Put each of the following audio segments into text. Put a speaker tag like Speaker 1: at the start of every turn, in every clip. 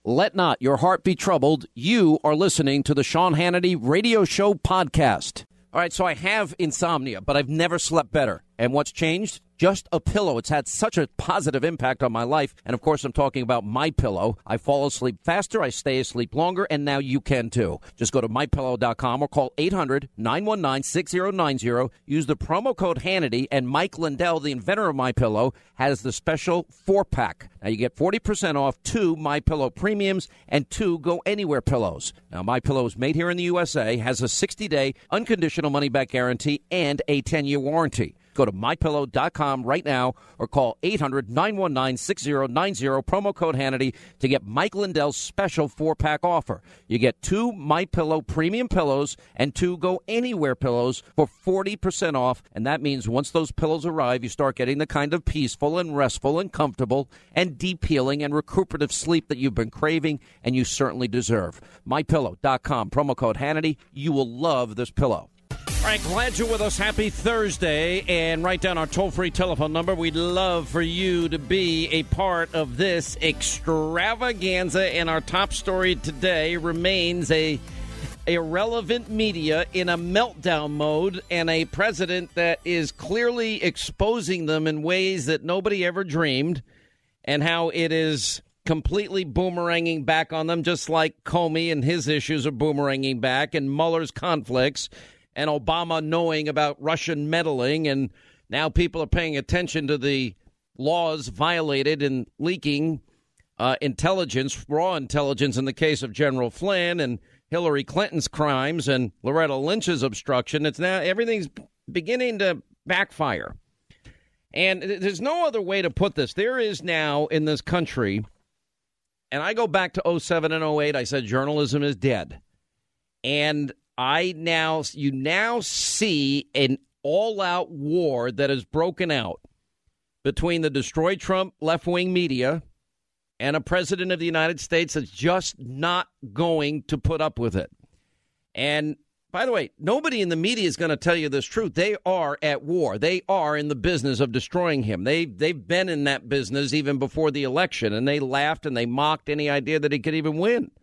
Speaker 1: Let not your heart be troubled. You are listening to the Sean Hannity Radio Show podcast. All right, so I have insomnia, but I've never slept better. And what's changed? Just a pillow. It's had such a positive impact on my life. And, of course, I'm talking about MyPillow. I fall asleep faster, I stay asleep longer, and now you can, too. Just go to MyPillow.com or call 800-919-6090. Use the promo code Hannity, and Mike Lindell, the inventor of MyPillow, has the special 4-pack. Now, you get 40% off 2 MyPillow Premiums and 2 Go Anywhere pillows. Now, MyPillow is made here in the USA, has a 60-day unconditional money-back guarantee, and a 10-year warranty. Go to MyPillow.com right now or call 800-919-6090, promo code Hannity, to get Mike Lindell's special 4-pack offer. You get 2 MyPillow premium pillows and 2 Go Anywhere pillows for 40% off, and that means once those pillows arrive, you start getting the kind of peaceful and restful and comfortable and deep healing and recuperative sleep that you've been craving and you certainly deserve. MyPillow.com, promo code Hannity. You will love this pillow. All right, glad you're with us. Happy Thursday. And write down our toll-free telephone number. We'd love for you to be a part of this extravaganza. And our top story today remains a irrelevant media in a meltdown mode and a president that is clearly exposing them in ways that nobody ever dreamed, and how it is completely boomeranging back on them, just like Comey and his issues are boomeranging back, and Mueller's conflicts, and Obama knowing about Russian meddling, and now people are paying attention to the laws violated and leaking intelligence, raw intelligence in the case of General Flynn and Hillary Clinton's crimes and Loretta Lynch's obstruction. It's now everything's beginning to backfire. And there's no other way to put this. There is now in this country, and I go back to 07 and 08, I said journalism is dead. And you now see an all-out war that has broken out between the Destroy Trump left-wing media and a president of the United States that's just not going to put up with it. And by the way, nobody in the media is going to tell you this truth. They are at war. They are in the business of destroying him. They've been in that business even before the election, and they laughed and they mocked any idea that he could even win.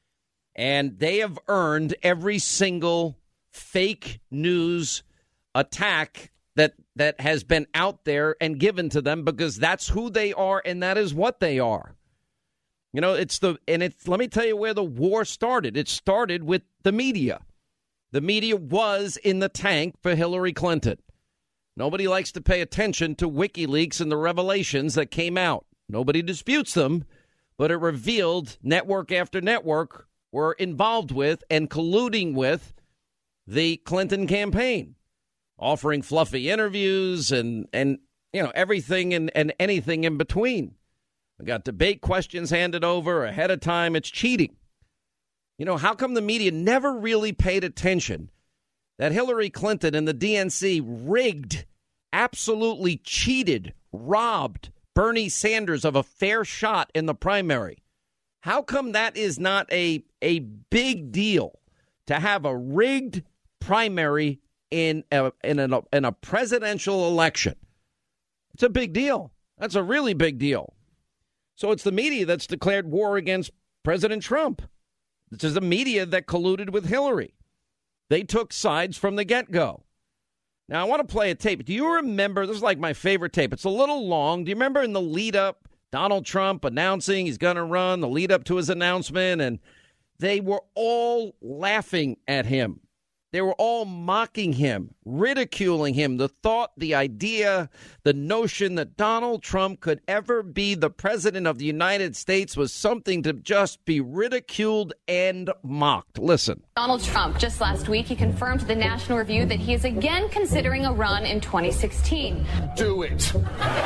Speaker 1: And they have earned every single fake news attack that has been out there and given to them, because that's who they are and that is what they are. You know, let me tell you where the war started. It started with the media. The media was in the tank for Hillary Clinton. Nobody likes to pay attention to WikiLeaks and the revelations that came out. Nobody disputes them, but it revealed network after network were involved with and colluding with the Clinton campaign, offering fluffy interviews and everything and anything in between. We got debate questions handed over ahead of time. It's cheating. You know, how come the media never really paid attention that Hillary Clinton and the DNC rigged, absolutely cheated, robbed Bernie Sanders of a fair shot in the primary? How come that is not a big deal to have a rigged primary in a presidential election? It's a big deal. That's a really big deal. So it's the media that's declared war against President Trump. This is the media that colluded with Hillary. They took sides from the get-go. Now, I want to play a tape. Do you remember? This is like my favorite tape. It's a little long. Do you remember in the lead-up, Donald Trump announcing he's going to run, the lead-up to his announcement, and they were all laughing at him. They were all mocking him, ridiculing him, the thought, the idea, the notion that Donald Trump could ever be the president of the United States was something to just be ridiculed and mocked. Listen.
Speaker 2: Donald Trump, just last week, he confirmed to the National Review that he is again considering a run in 2016.
Speaker 3: Do it. Do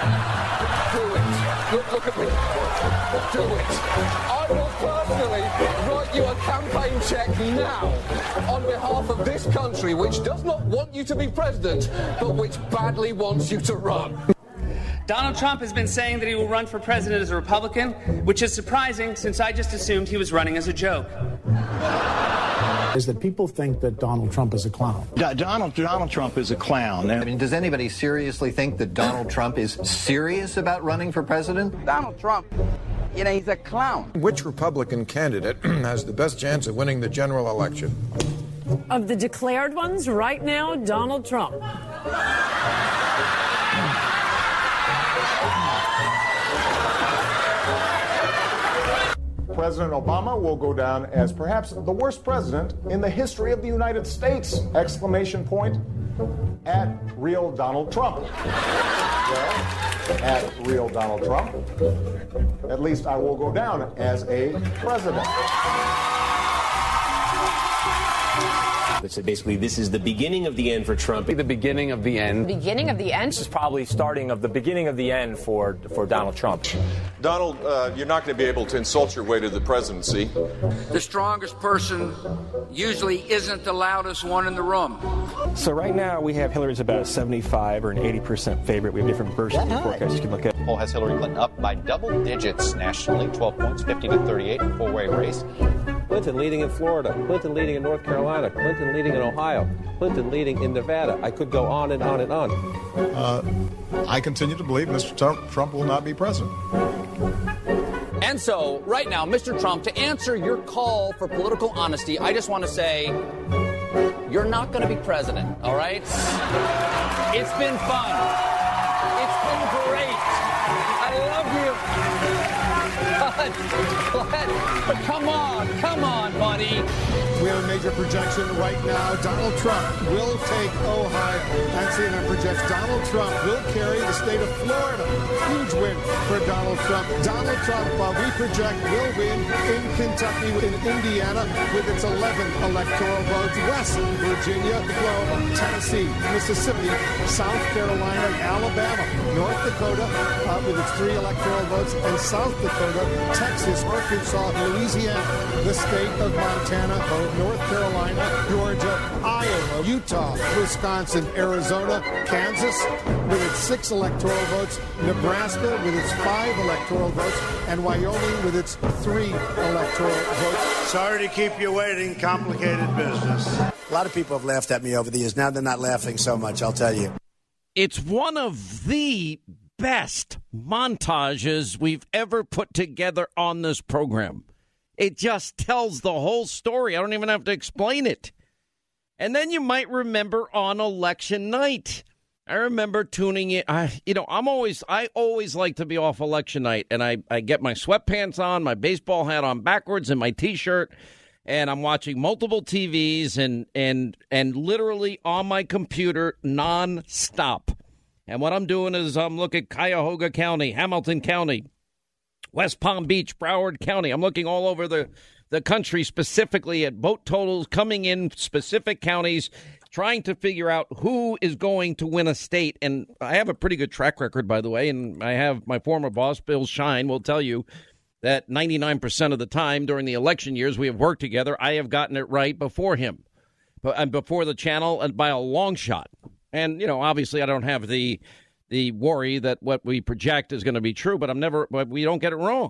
Speaker 3: it. Look at me. Do it. I will personally write you a campaign check now on behalf of this country, which does not want you to be president, but which badly wants you to run.
Speaker 4: Donald Trump has been saying that he will run for president as a Republican, which is surprising since I just assumed he was running as a joke.
Speaker 5: Is that people think that Donald Trump is a clown.
Speaker 6: Donald Trump is a clown.
Speaker 7: I mean, does anybody seriously think that Donald Trump is serious about running for president?
Speaker 8: Donald Trump
Speaker 7: he's a clown.
Speaker 8: Which Republican candidate has the best chance of winning the general election?
Speaker 9: Of the declared ones right now, Donald Trump.
Speaker 10: President Obama will go down as perhaps the worst president in the history of the United States! Exclamation point. At real Donald Trump. Well, at real Donald Trump, at least I will go down as a president.
Speaker 11: So basically, this is the beginning of the end for Trump.
Speaker 12: The beginning of the end.
Speaker 13: Beginning of the end?
Speaker 14: This is probably starting of the beginning of the end for Donald Trump.
Speaker 15: Donald, you're not going to be able to insult your way to the presidency.
Speaker 16: The strongest person usually isn't the loudest one in the room.
Speaker 14: So right now, we have Hillary's about a 75 or an 80% favorite. We have different versions of the forecast you can look at.
Speaker 17: The poll has Hillary Clinton up by double digits nationally, 12 points, 50-38, a four-way race.
Speaker 18: Clinton leading in Florida, Clinton leading in North Carolina, Clinton leading in Ohio, Clinton leading in Nevada. I could go on and on and on.
Speaker 19: I continue to believe Mr. Trump will not be president.
Speaker 20: And so, right now, Mr. Trump, to answer your call for political honesty, I just want to say, you're not going to be president, all right? It's been fun. It's been great. I love you. But come on, buddy.
Speaker 21: We have a major projection right now. Donald Trump will take Ohio. And CNN projects Donald Trump will carry the state of Florida. Huge win for Donald Trump. Donald Trump, we project, will win in Kentucky, in Indiana, with its 11 electoral votes. West Virginia, Oklahoma, Tennessee, Mississippi, South Carolina, Alabama, North Dakota, with its 3 electoral votes, and South Dakota, Texas, Arkansas, Louisiana, the state of Montana, North Carolina, Georgia, Iowa, Utah, Wisconsin, Arizona, Kansas with its 6 electoral votes, Nebraska with its 5 electoral votes, and Wyoming with its 3 electoral votes.
Speaker 22: Sorry to keep you waiting. Complicated business.
Speaker 23: A lot of people have laughed at me over the years. Now they're not laughing so much, I'll tell you.
Speaker 1: It's one of the best montages we've ever put together on this program. It just tells the whole story. I don't even have to explain it. And then you might remember on election night. I remember tuning in. I always like to be off election night, and I get my sweatpants on, my baseball hat on backwards, and my T-shirt, and I'm watching multiple TVs and literally on my computer nonstop. And what I'm doing is I'm looking at Cuyahoga County, Hamilton County, West Palm Beach, Broward County. I'm looking all over the country, specifically at vote totals coming in specific counties, trying to figure out who is going to win a state. And I have a pretty good track record, by the way, and I have my former boss, Bill Shine, will tell you that 99% of the time during the election years we have worked together, I have gotten it right before him, before the channel, and by a long shot. And, obviously I don't have the worry that what we project is going to be true, but we don't get it wrong.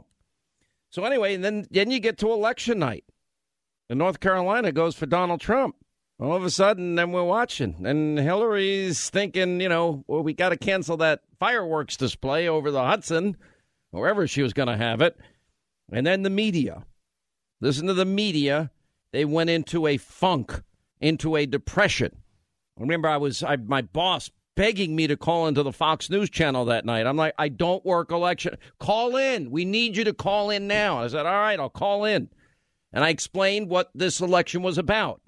Speaker 1: So anyway, and then you get to election night. And North Carolina goes for Donald Trump. All of a sudden, then we're watching. And Hillary's thinking, we got to cancel that fireworks display over the Hudson, wherever she was going to have it. And then the media. Listen to the media. They went into a funk, into a depression. Remember, my boss begging me to call into the Fox News channel that night. I'm like, I don't work election. Call in. We need you to call in now. I said, all right, I'll call in. And I explained what this election was about.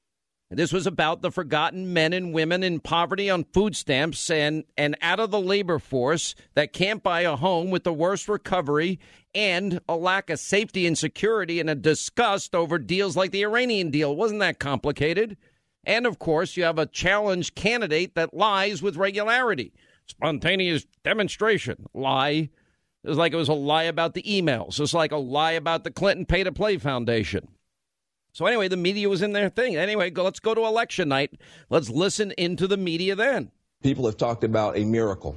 Speaker 1: This was about the forgotten men and women in poverty on food stamps and out of the labor force that can't buy a home, with the worst recovery and a lack of safety and security, and a disgust over deals like the Iranian deal. It wasn't that complicated. And, of course, you have a challenged candidate that lies with regularity. Spontaneous demonstration. Lie. It was like it was a lie about the emails. It's like a lie about the Clinton Pay-to-Play Foundation. So, anyway, the media was in their thing. Anyway, let's go to election night. Let's listen into the media then.
Speaker 24: People have talked about a miracle.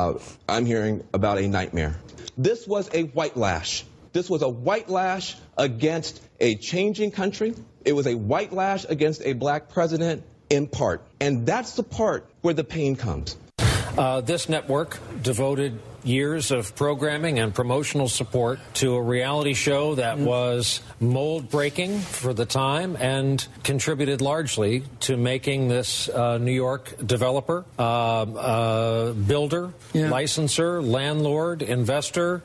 Speaker 24: I'm hearing about a nightmare. This was a white lash. This was a white lash against a changing country. It was a white lash against a black president in part. And that's the part where the pain comes.
Speaker 25: This network devoted
Speaker 2: years of programming and promotional support to a reality show that was mold-breaking for the time and contributed largely to making this New York developer, builder, licensor, landlord, investor,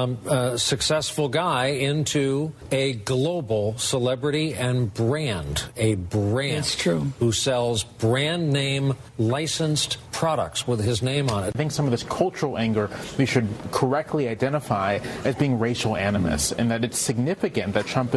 Speaker 2: successful guy into a global celebrity and brand. A brand.
Speaker 7: That's true.
Speaker 2: Who sells brand name licensed products with his name on it.
Speaker 12: I think some of this cultural anger we should correctly identify as being racial animus, and that it's significant that Trump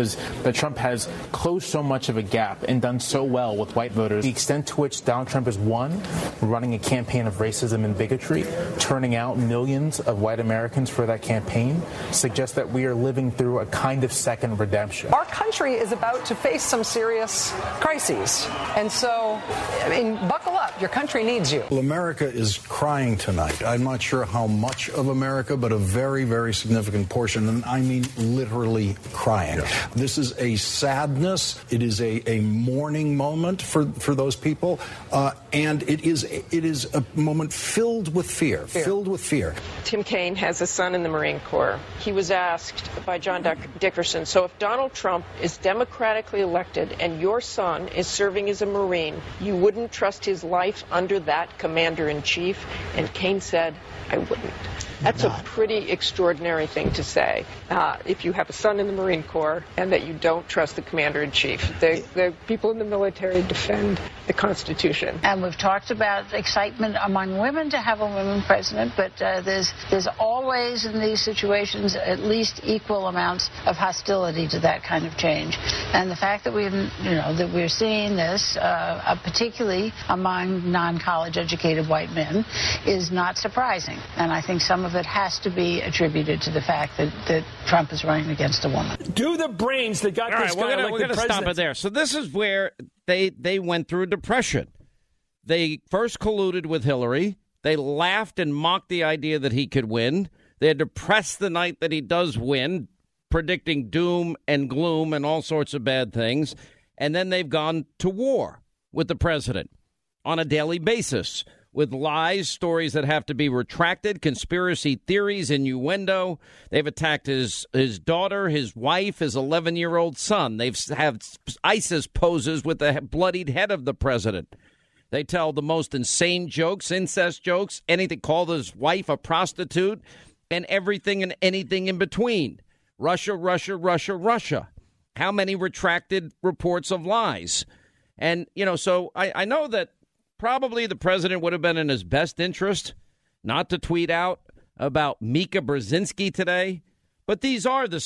Speaker 12: has closed so much of a gap and done so well with white voters. The extent to which Donald Trump has won, running a campaign of racism and bigotry, turning out millions of white Americans for that campaign, suggests that we are living through a kind of second redemption.
Speaker 7: Our country is about to face some serious crises. And so, I mean, buckle up. Your country needs you.
Speaker 5: Well, America is crying tonight. I'm not sure how much of America, but a very, very significant portion. And I mean literally crying. Yeah. This is a sadness. It is a mourning moment for those people. And it is a moment filled with fear. Filled with fear.
Speaker 13: Tim Kaine has a son in the Marine Corps. He was asked by John Dickerson, so if Donald Trump is democratically elected and your son is serving as a Marine, you wouldn't trust his life under that commander-in-chief? And Kaine said, I wouldn't. That's a pretty extraordinary thing to say if you have a son in the Marine Corps and that you don't trust the commander-in-chief. The people in the military defend the Constitution.
Speaker 25: And we've talked about excitement among women to have a woman president, but there's always in these situations at least equal amounts of hostility to that kind of change. And the fact that we're seeing this, particularly among non-college educated white men, is not surprising. And I think some of it has to be attributed to the fact that Trump is running against a woman.
Speaker 26: Do the brains that got this guy elected
Speaker 1: we're going to stop it there. So this is where they went through a depression. They first colluded with Hillary. They laughed and mocked the idea that he could win. They're depressed the night that he does win, predicting doom and gloom and all sorts of bad things. And then they've gone to war with the president on a daily basis, with lies, stories that have to be retracted, conspiracy theories, innuendo. They've attacked his daughter, his wife, his 11-year-old son. They've have ISIS poses with the bloodied head of the president. They tell the most insane jokes, incest jokes, anything, call his wife a prostitute, and everything and anything in between. Russia, Russia, Russia, Russia. How many retracted reports of lies? And, so I know that probably the president would have been in his best interest not to tweet out about Mika Brzezinski today. But this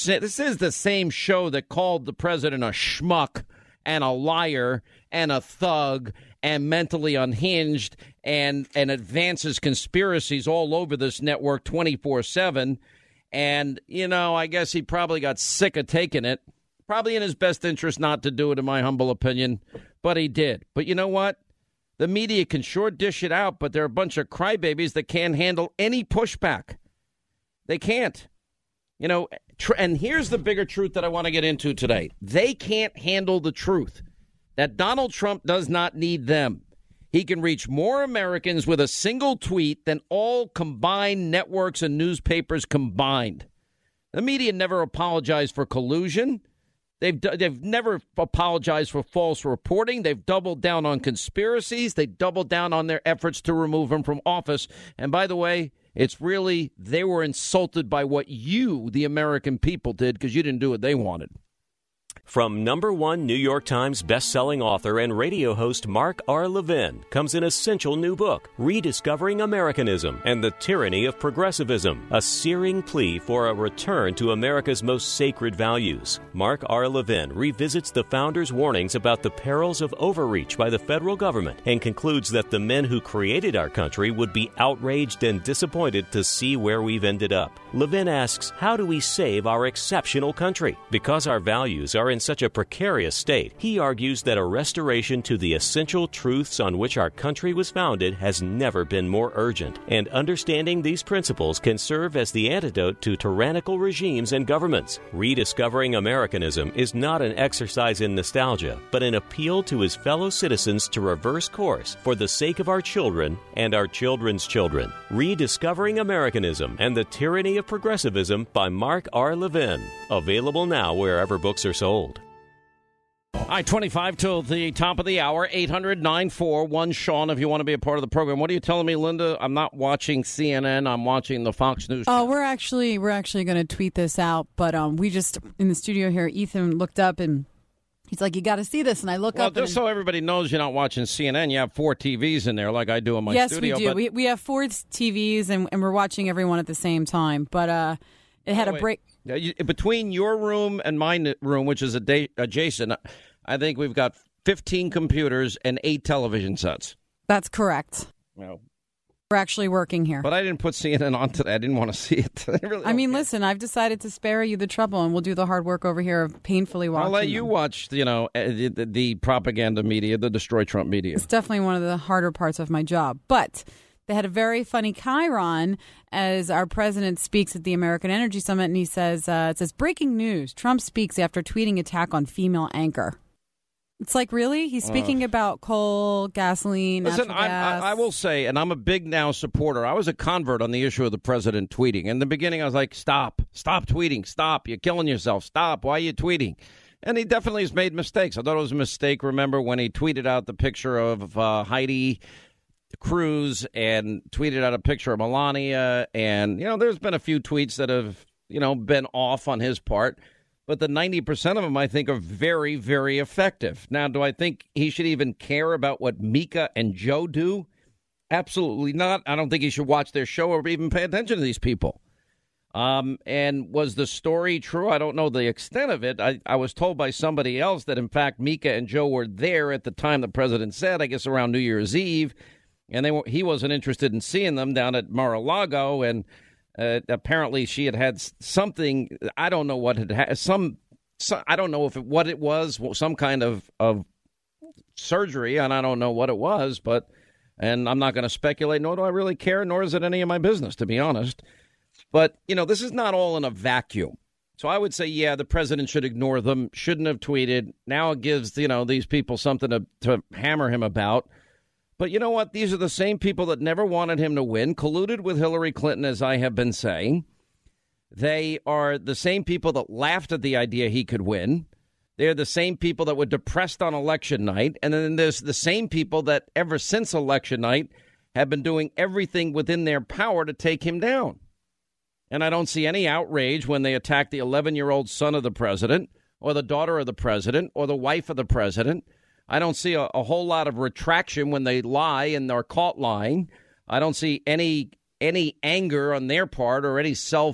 Speaker 1: is the same show that called the president a schmuck and a liar and a thug and mentally unhinged and advances conspiracies all over this network 24/7. And, I guess he probably got sick of taking it. Probably in his best interest not to do it, in my humble opinion. But he did. But you know what? The media can sure dish it out, but they're a bunch of crybabies that can't handle any pushback. They can't. And here's the bigger truth that I want to get into today. They can't handle the truth that Donald Trump does not need them. He can reach more Americans with a single tweet than all combined networks and newspapers combined. The media never apologized for collusion. They've never apologized for false reporting. They've doubled down on conspiracies. They doubled down on their efforts to remove him from office. And by the way, it's really they were insulted by what you, the American people, did because you didn't do what they wanted.
Speaker 27: From #1 New York Times bestselling author and radio host Mark R. Levin comes an essential new book, Rediscovering Americanism and the Tyranny of Progressivism, a searing plea for a return to America's most sacred values. Mark R. Levin revisits the founders' warnings about the perils of overreach by the federal government and concludes that the men who created our country would be outraged and disappointed to see where we've ended up. Levin asks, how do we save our exceptional country? Because our values are such a precarious state, he argues that a restoration to the essential truths on which our country was founded has never been more urgent, and understanding these principles can serve as the antidote to tyrannical regimes and governments. Rediscovering Americanism is not an exercise in nostalgia, but an appeal to his fellow citizens to reverse course for the sake of our children and our children's children. Rediscovering Americanism and the Tyranny of Progressivism by Mark R. Levin. Available now wherever books are sold.
Speaker 1: All right, 25 till the top of the hour, 800-941-SEAN if you want to be a part of the program. What are you telling me, Linda? I'm not watching CNN. I'm watching the Fox News channel.
Speaker 3: We're actually going to tweet this out, but we just, in the studio here, Ethan looked up and he's like, you got to see this. And I look up.
Speaker 1: Well, just so everybody knows you're not watching CNN, you have 4 TVs in there like I do in my studio.
Speaker 3: Yes, we do. We have 4 TVs, and we're watching everyone at the same time. But it had a break.
Speaker 1: Between your room and my room, which is adjacent, I think we've got 15 computers and 8 television sets.
Speaker 3: That's correct.
Speaker 1: Well,
Speaker 3: we're actually working here.
Speaker 1: But I didn't put CNN on today. I didn't want to see it.
Speaker 3: Listen, I've decided to spare you the trouble, and we'll do the hard work over here of painfully watching.
Speaker 1: I'll let you watch, the propaganda media, the Destroy Trump media.
Speaker 3: It's definitely one of the harder parts of my job. But they had a very funny chyron as our president speaks at the American Energy Summit, and he says, it says, breaking news, Trump speaks after tweeting attack on female anchor. It's like, really? He's speaking about coal, gasoline, natural gas.
Speaker 1: I will say, and I'm a big now supporter. I was a convert on the issue of the president tweeting. In the beginning, I was like, stop tweeting. Stop. You're killing yourself. Stop. Why are you tweeting? And he definitely has made mistakes. I thought it was a mistake, remember, when he tweeted out the picture of Heidi Cruz and tweeted out a picture of Melania. And, there's been a few tweets that have, been off on his part. But the 90% of them, I think, are very, very effective. Now, do I think he should even care about what Mika and Joe do? Absolutely not. I don't think he should watch their show or even pay attention to these people. And was the story true? I don't know the extent of it. I was told by somebody else that, in fact, Mika and Joe were there at the time the president said, I guess around New Year's Eve. And he wasn't interested in seeing them down at Mar-a-Lago. And apparently she had something. I don't know what it had. I don't know what it was. Some kind of surgery, and I don't know what it was. And I'm not going to speculate. Nor do I really care. Nor is it any of my business, to be honest. But this is not all in a vacuum. So I would say, yeah, the president should ignore them. Shouldn't have tweeted. Now it gives these people something to hammer him about. But you know what? These are the same people that never wanted him to win, colluded with Hillary Clinton, as I have been saying. They are the same people that laughed at the idea he could win. They're the same people that were depressed on election night. And then there's the same people that ever since election night have been doing everything within their power to take him down. And I don't see any outrage when they attack the 11-year-old son of the president or the daughter of the president or the wife of the president. I don't see a whole lot of retraction when they lie and they're caught lying. I don't see any anger on their part or any some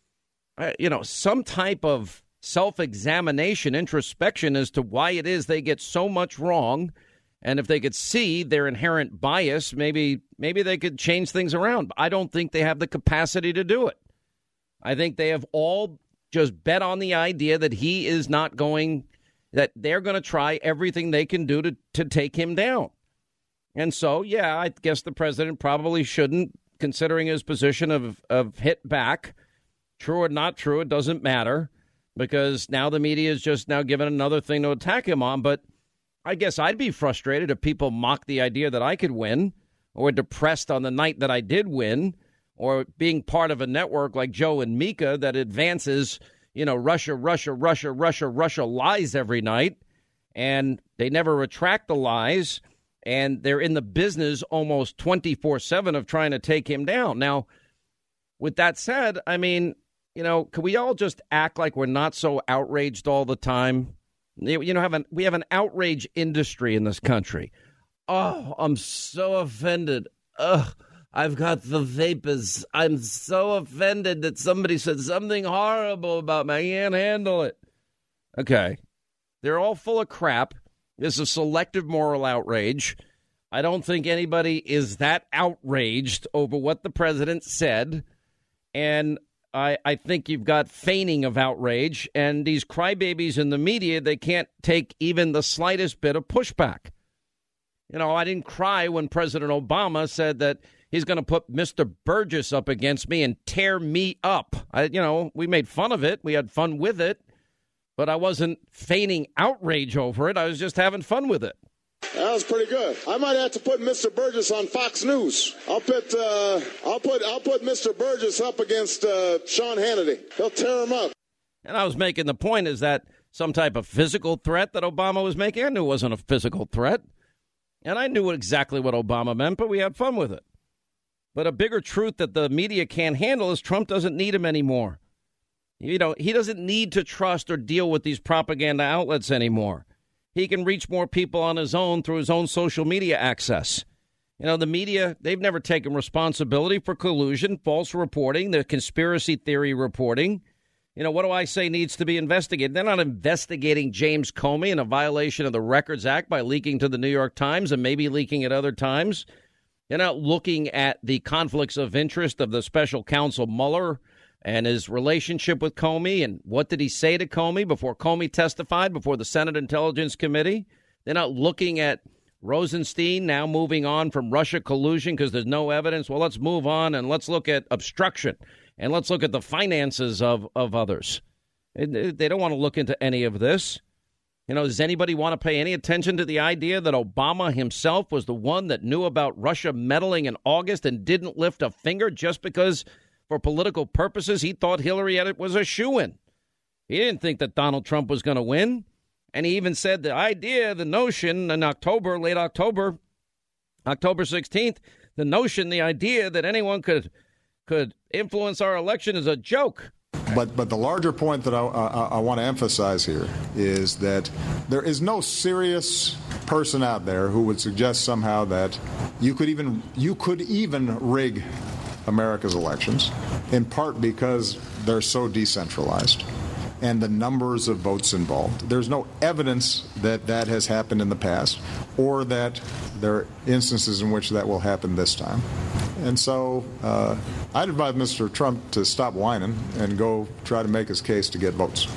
Speaker 1: type of self-examination, introspection as to why it is they get so much wrong. And if they could see their inherent bias, maybe they could change things around. I don't think they have the capacity to do it. I think they have all just bet on the idea that he is not going, that they're going to try everything they can do to take him down. And so, yeah, I guess the president probably shouldn't, considering his position of hit back. True or not true, it doesn't matter, because now the media is just now given another thing to attack him on. But I guess I'd be frustrated if people mock the idea that I could win, or depressed on the night that I did win, or being part of a network like Joe and Mika that advances, Russia lies every night, and they never retract the lies, and they're in the business almost 24/7 of trying to take him down. Now, with that said, I mean, can we all just act like we're not so outraged all the time? We have an outrage industry in this country. Oh, I'm so offended. Ugh. I've got the vapors. I'm so offended that somebody said something horrible about me. I can't handle it. Okay. They're all full of crap. It's a selective moral outrage. I don't think anybody is that outraged over what the president said. And I think you've got feigning of outrage, and these crybabies in the media, they can't take even the slightest bit of pushback. You know, I didn't cry when President Obama said that he's going to put Mr. Burgess up against me and tear me up. We made fun of it. We had fun with it. But I wasn't feigning outrage over it. I was just having fun with it.
Speaker 21: That was pretty good. I might have to put Mr. Burgess on Fox News. I'll put Mr. Burgess up against Sean Hannity. He'll tear him up.
Speaker 1: And I was making the point, is that some type of physical threat that Obama was making? I knew it wasn't a physical threat. And I knew exactly what Obama meant, but we had fun with it. But a bigger truth that the media can't handle is Trump doesn't need him anymore. You know, he doesn't need to trust or deal with these propaganda outlets anymore. He can reach more people on his own through his own social media access. You know, the media, they've never taken responsibility for collusion, false reporting, the conspiracy theory reporting. You know, what do I say needs to be investigated? They're not investigating James Comey in a violation of the Records Act by leaking to the New York Times and maybe leaking at other times. They're not looking at the conflicts of interest of the special counsel Mueller and his relationship with Comey, and what did he say to Comey before Comey testified before the Senate Intelligence Committee? They're not looking at Rosenstein now moving on from Russia collusion because there's no evidence. Well, let's move on and let's look at obstruction and let's look at the finances of others. They don't want to look into any of this. You know, does anybody want to pay any attention to the idea that Obama himself was the one that knew about Russia meddling in August and didn't lift a finger just because for political purposes he thought Hillary was a shoo-in? He didn't think that Donald Trump was going to win. And he even said the idea, the notion in October, late October, October 16th, the idea that anyone could influence our election is a joke.
Speaker 19: But the larger point that I want to emphasize here is that there is no serious person out there who would suggest somehow that you could even rig America's elections, in part because they're so decentralized and the numbers of votes involved. There's no evidence that that has happened in the past or that there are instances in which that will happen this time. And so I'd advise Mr. Trump to stop whining and go try to make his case to get votes.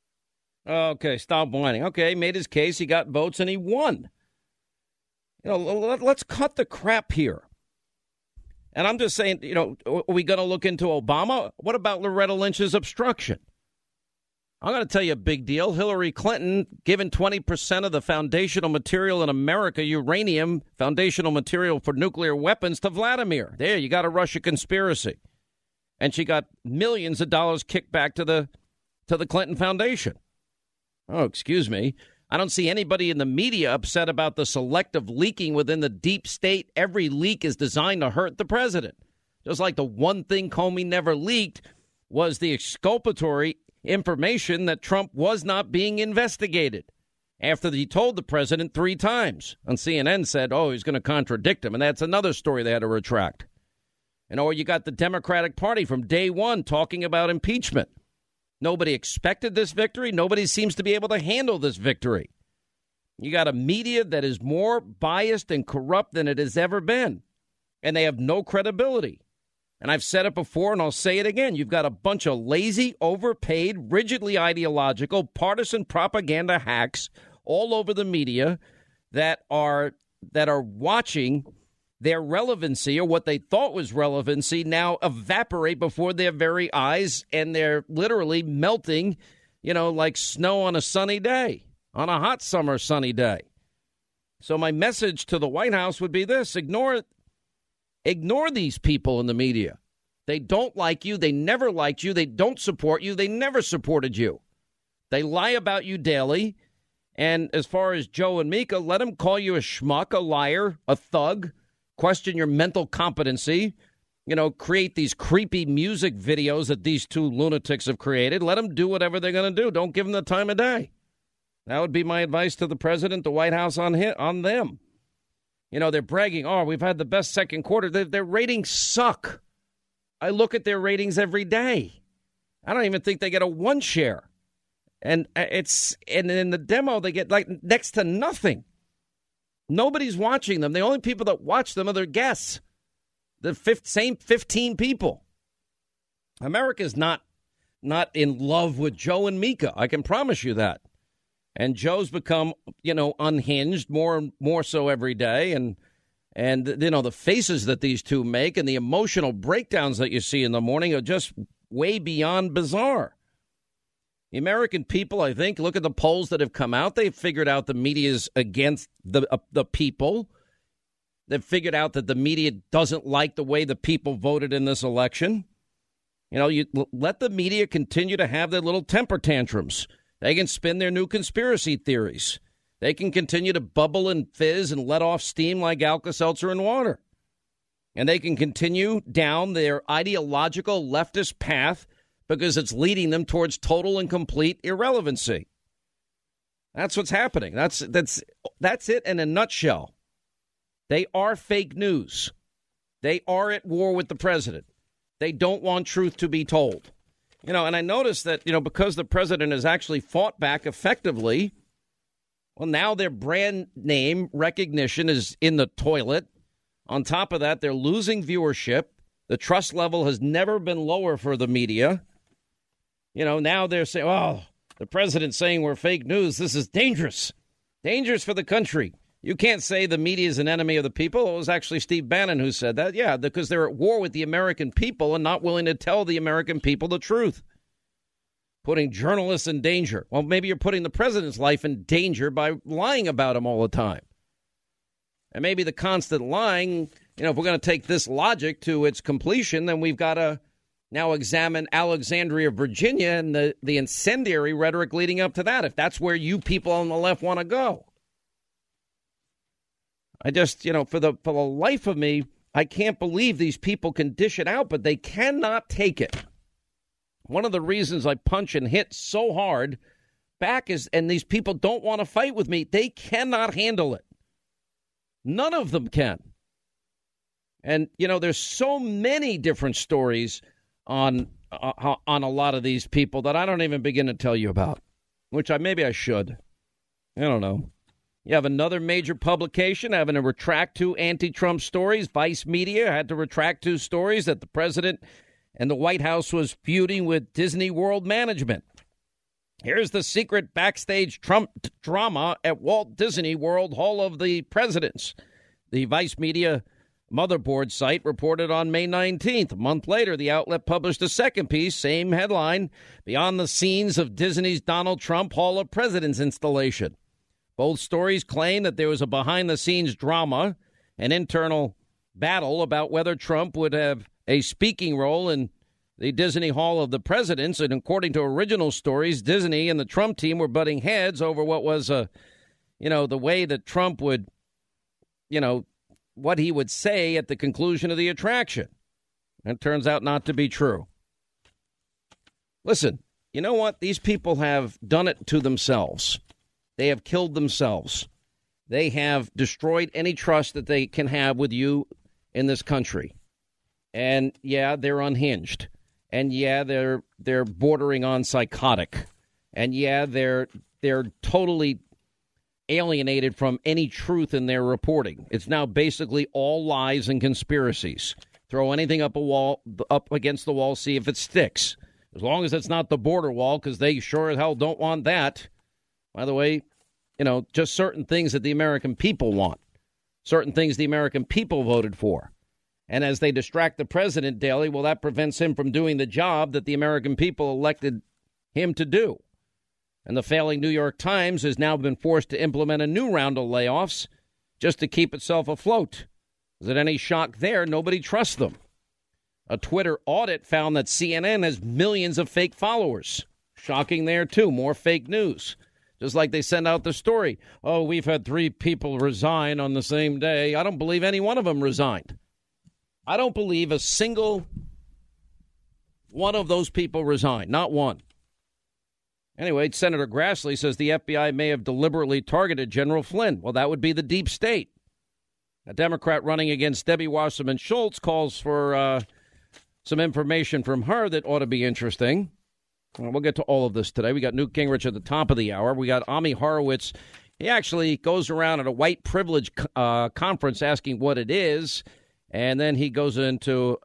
Speaker 1: Okay, stop whining. Okay, he made his case, he got votes, and he won. You know, let's cut the crap here. And I'm just saying, you know, are we going to look into Obama? What about Loretta Lynch's obstruction? I'm going to tell you a big deal. Hillary Clinton giving 20% of the foundational material in America, uranium, foundational material for nuclear weapons, to Vladimir. There, you got a Russia conspiracy. And she got millions of dollars kicked back to the Clinton Foundation. Oh, excuse me. I don't see anybody in the media upset about the selective leaking within the deep state. Every leak is designed to hurt the president. Just like the one thing Comey never leaked was the exculpatory information that Trump was not being investigated. After he told the president 3 times on CNN, said, oh, he's going to contradict him. And that's another story they had to retract. And or you got the Democratic Party from day one talking about impeachment. Nobody expected this victory. Nobody seems to be able to handle this victory. You got a media that is more biased and corrupt than it has ever been. And they have no credibility. And I've said it before, and I'll say it again. You've got a bunch of lazy, overpaid, rigidly ideological, partisan propaganda hacks all over the media that are watching their relevancy, or what they thought was relevancy, now evaporate before their very eyes, and they're literally melting, you know, like snow on a sunny day, on a hot summer sunny day. So my message to the White House would be this: ignore these people in the media. They don't like you. They never liked you. They don't support you. They never supported you. They lie about you daily. And as far as Joe and Mika, let them call you a schmuck, a liar, a thug, question your mental competency, you know, create these creepy music videos that these two lunatics have created. Let them do whatever they're going to do. Don't give them the time of day. That would be my advice to the president, the White House, on them. You know, they're bragging, oh, we've had the best second quarter. Their ratings suck. I look at their ratings every day. I don't even think they get a 1 share. And in the demo, they get like next to nothing. Nobody's watching them. The only people that watch them are their guests. The same 15 people. America's not in love with Joe and Mika. I can promise you that. And Joe's become, unhinged more and more so every day. And the faces that these two make and the emotional breakdowns that you see in the morning are just way beyond bizarre. The American people, I think, look at the polls that have come out. They've figured out the media's against the people. They've figured out that the media doesn't like the way the people voted in this election. You let the media continue to have their little temper tantrums. They can spin their new conspiracy theories. They can continue to bubble and fizz and let off steam like Alka-Seltzer and water. And they can continue down their ideological leftist path because it's leading them towards total and complete irrelevancy. That's what's happening. That's it in a nutshell. They are fake news. They are at war with the president. They don't want truth to be told. And I noticed that, because the president has actually fought back effectively, well, now their brand name recognition is in the toilet. On top of that, they're losing viewership. The trust level has never been lower for the media. Now they're saying, oh, the president's saying we're fake news. This is dangerous. Dangerous for the country. You can't say the media is an enemy of the people. It was actually Steve Bannon who said that. Yeah, because they're at war with the American people and not willing to tell the American people the truth. Putting journalists in danger. Well, maybe you're putting the president's life in danger by lying about him all the time. And maybe the constant lying, if we're going to take this logic to its completion, then we've got to now examine Alexandria, Virginia, and the incendiary rhetoric leading up to that, if that's where you people on the left want to go. I just, for the life of me, I can't believe these people can dish it out, but they cannot take it. One of the reasons I punch and hit so hard back is, and these people don't want to fight with me, they cannot handle it. None of them can. And, there's so many different stories on a lot of these people that I don't even begin to tell you about, which maybe I should. I don't know. You have another major publication having to retract 2 anti-Trump stories. Vice Media had to retract 2 stories that the president and the White House was feuding with Disney World management. Here's the secret backstage Trump drama at Walt Disney World Hall of the Presidents. The Vice Media motherboard site reported on May 19th. A month later, the outlet published a second piece, same headline, Beyond the Scenes of Disney's Donald Trump Hall of Presidents installation. Both stories claim that there was a behind-the-scenes drama, an internal battle about whether Trump would have a speaking role in the Disney Hall of the Presidents. And according to original stories, Disney and the Trump team were butting heads over what was, the way that Trump would, what he would say at the conclusion of the attraction. It turns out not to be true. Listen, you know what? These people have done it to themselves. They have killed themselves. They have destroyed any trust that they can have with you in this country. And, yeah, they're unhinged. And, yeah, they're bordering on psychotic. And, yeah, they're totally alienated from any truth in their reporting. It's now basically all lies and conspiracies. Throw anything up against the wall, see if it sticks. As long as it's not the border wall, because they sure as hell don't want that. By the way, just certain things that the American people want, certain things the American people voted for. And as they distract the president daily, well, that prevents him from doing the job that the American people elected him to do. And the failing New York Times has now been forced to implement a new round of layoffs just to keep itself afloat. Is it any shock there? Nobody trusts them. A Twitter audit found that CNN has millions of fake followers. Shocking there, too. More fake news. Just like they send out the story. Oh, we've had 3 people resign on the same day. I don't believe any one of them resigned. I don't believe a single one of those people resigned. Not one. Anyway, Senator Grassley says the FBI may have deliberately targeted General Flynn. Well, that would be the deep state. A Democrat running against Debbie Wasserman Schultz calls for some information from her that ought to be interesting. We'll get to all of this today. We got Newt Gingrich at the top of the hour. We got Ami Horowitz. He actually goes around at a white privilege conference asking what it is. And then he goes into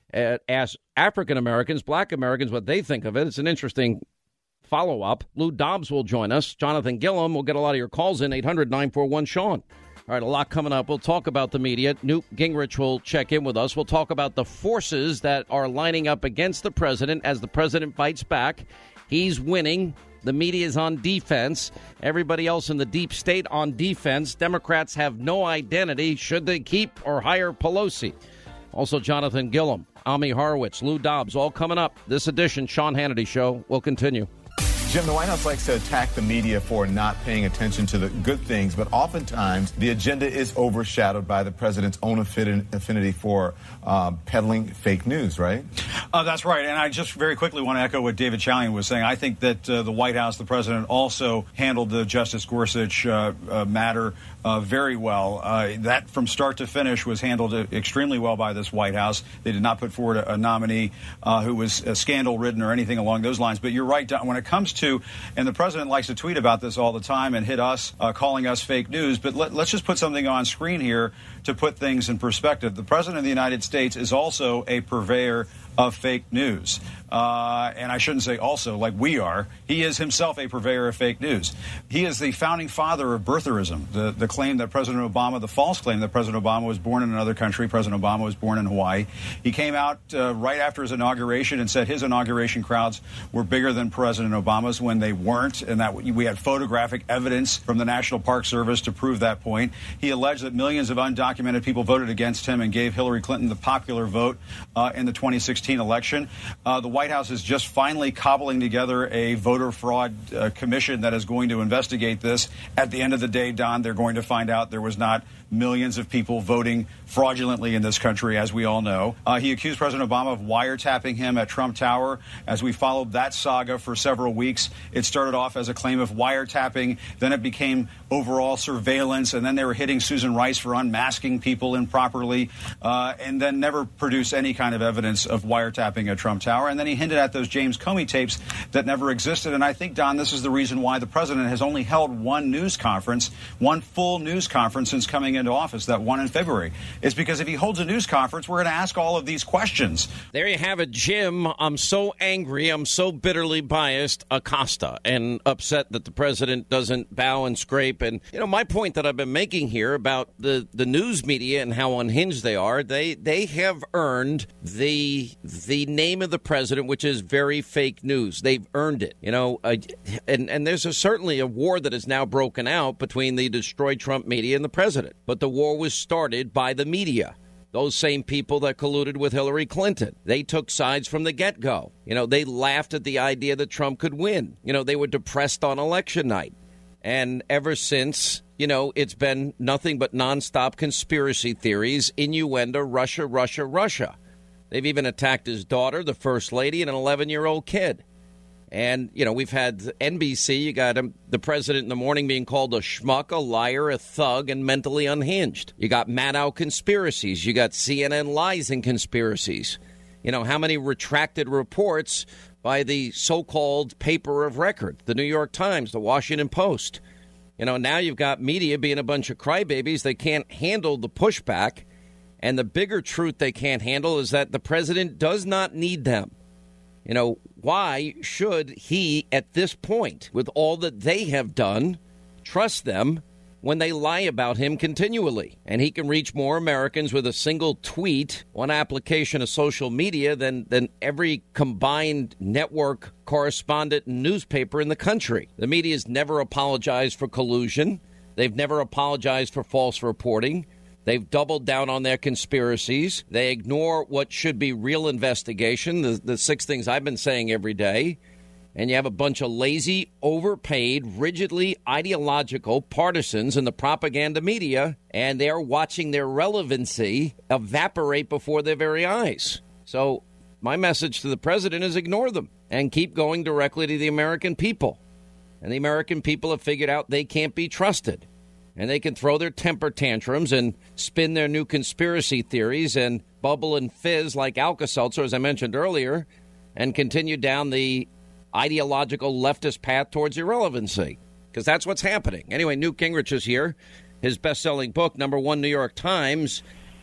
Speaker 1: ask African Americans, black Americans, what they think of it. It's an interesting follow-up. Lou Dobbs will join us. Jonathan Gilliam will get a lot of your calls in, 800-941-SEAN. All right, a lot coming up. We'll talk about the media. Newt Gingrich will check in with us. We'll talk about the forces that are lining up against the president as the president fights back. He's winning. The media is on defense. Everybody else in the deep state on defense. Democrats have no identity. Should they keep or hire Pelosi? Also, Jonathan Gilliam, Ami Horowitz, Lou Dobbs, all coming up. This edition, Sean Hannity Show, will continue.
Speaker 4: Jim, the White House likes to attack the media for not paying attention to the good things, but oftentimes the agenda is overshadowed by the president's own affinity for peddling fake news, right?
Speaker 6: That's right. And I just very quickly want to echo what David Chalian was saying. I think that the White House, the president, also handled the Justice Gorsuch matter very well. That from start to finish was handled extremely well by this White House. They did not put forward a nominee who was scandal-ridden or anything along those lines. But you're right, Don, when it comes to, and the president likes to tweet about this all the time and hit us, calling us fake news. But let's just put something on screen here to put things in perspective. The president of the United States is also a purveyor of fake news. And I shouldn't say also, like we are. He is himself a purveyor of fake news. He is the founding father of birtherism, the claim that President Obama, the false claim that President Obama was born in another country. President Obama was born in Hawaii. He came out right after his inauguration and said his inauguration crowds were bigger than President Obama's when they weren't, and that we had photographic evidence from the National Park Service to prove that point. He alleged that millions of undocumented people voted against him and gave Hillary Clinton the popular vote in the 2016 election. The White House is just finally cobbling together a voter fraud commission that is going to investigate this. At the end of the day, Don, they're going to find out there was not millions of people voting fraudulently in this country, as we all know. He accused President Obama of wiretapping him at Trump Tower. As we followed that saga for several weeks, it started off as a claim of wiretapping. Then it became overall surveillance. And then they were hitting Susan Rice for unmasking people improperly, and then never produced any kind of evidence of wiretapping at Trump Tower. And then he hinted at those James Comey tapes that never existed. And I think, Don, this is the reason why the president has only held one news conference, one full news conference since coming into office, that one in February. It's because if he holds a news conference, we're going to ask all of these questions.
Speaker 1: There you have it, Jim. I'm so angry. I'm so bitterly biased, Acosta, and upset that the president doesn't bow and scrape. And, you know, my point that I've been making here about the news media and how unhinged they are, they have earned the name of the president, which is very fake news. They've earned it, you know, and there's certainly a war that is now broken out between the destroy Trump media and the president. But the war was started by the media. Those same people that colluded with Hillary Clinton. They took sides from the get-go. You know, they laughed at the idea that Trump could win. You know, they were depressed on election night. And ever since, you know, it's been nothing but nonstop conspiracy theories, innuendo, Russia, Russia, Russia. They've even attacked his daughter, the first lady, and an 11-year-old kid. And, you know, we've had NBC, you got the president in the morning being called a schmuck, a liar, a thug, and mentally unhinged. You got Maddow conspiracies. You got CNN lies and conspiracies. You know, how many retracted reports by the so-called paper of record, the New York Times, the Washington Post. You know, now you've got media being a bunch of crybabies. They can't handle the pushback. And the bigger truth they can't handle is that the president does not need them. You know, why should he, at this point, with all that they have done, trust them when they lie about him continually? And he can reach more Americans with a single tweet, one application of social media, than every combined network, correspondent, and newspaper in the country. The media has never apologized for collusion. They've never apologized for false reporting. They've doubled down on their conspiracies. They ignore what should be real investigation, the six things I've been saying every day. And you have a bunch of lazy, overpaid, rigidly ideological partisans in the propaganda media, and they're watching their relevancy evaporate before their very eyes. So my message to the president is ignore them and keep going directly to the American people. And the American people have figured out they can't be trusted. And they can throw their temper tantrums and spin their new conspiracy theories and bubble and fizz like Alka-Seltzer, as I mentioned earlier, and continue down the ideological leftist path towards irrelevancy, because that's what's happening. Anyway, Newt Gingrich is here. His best-selling book, #1 New York Times,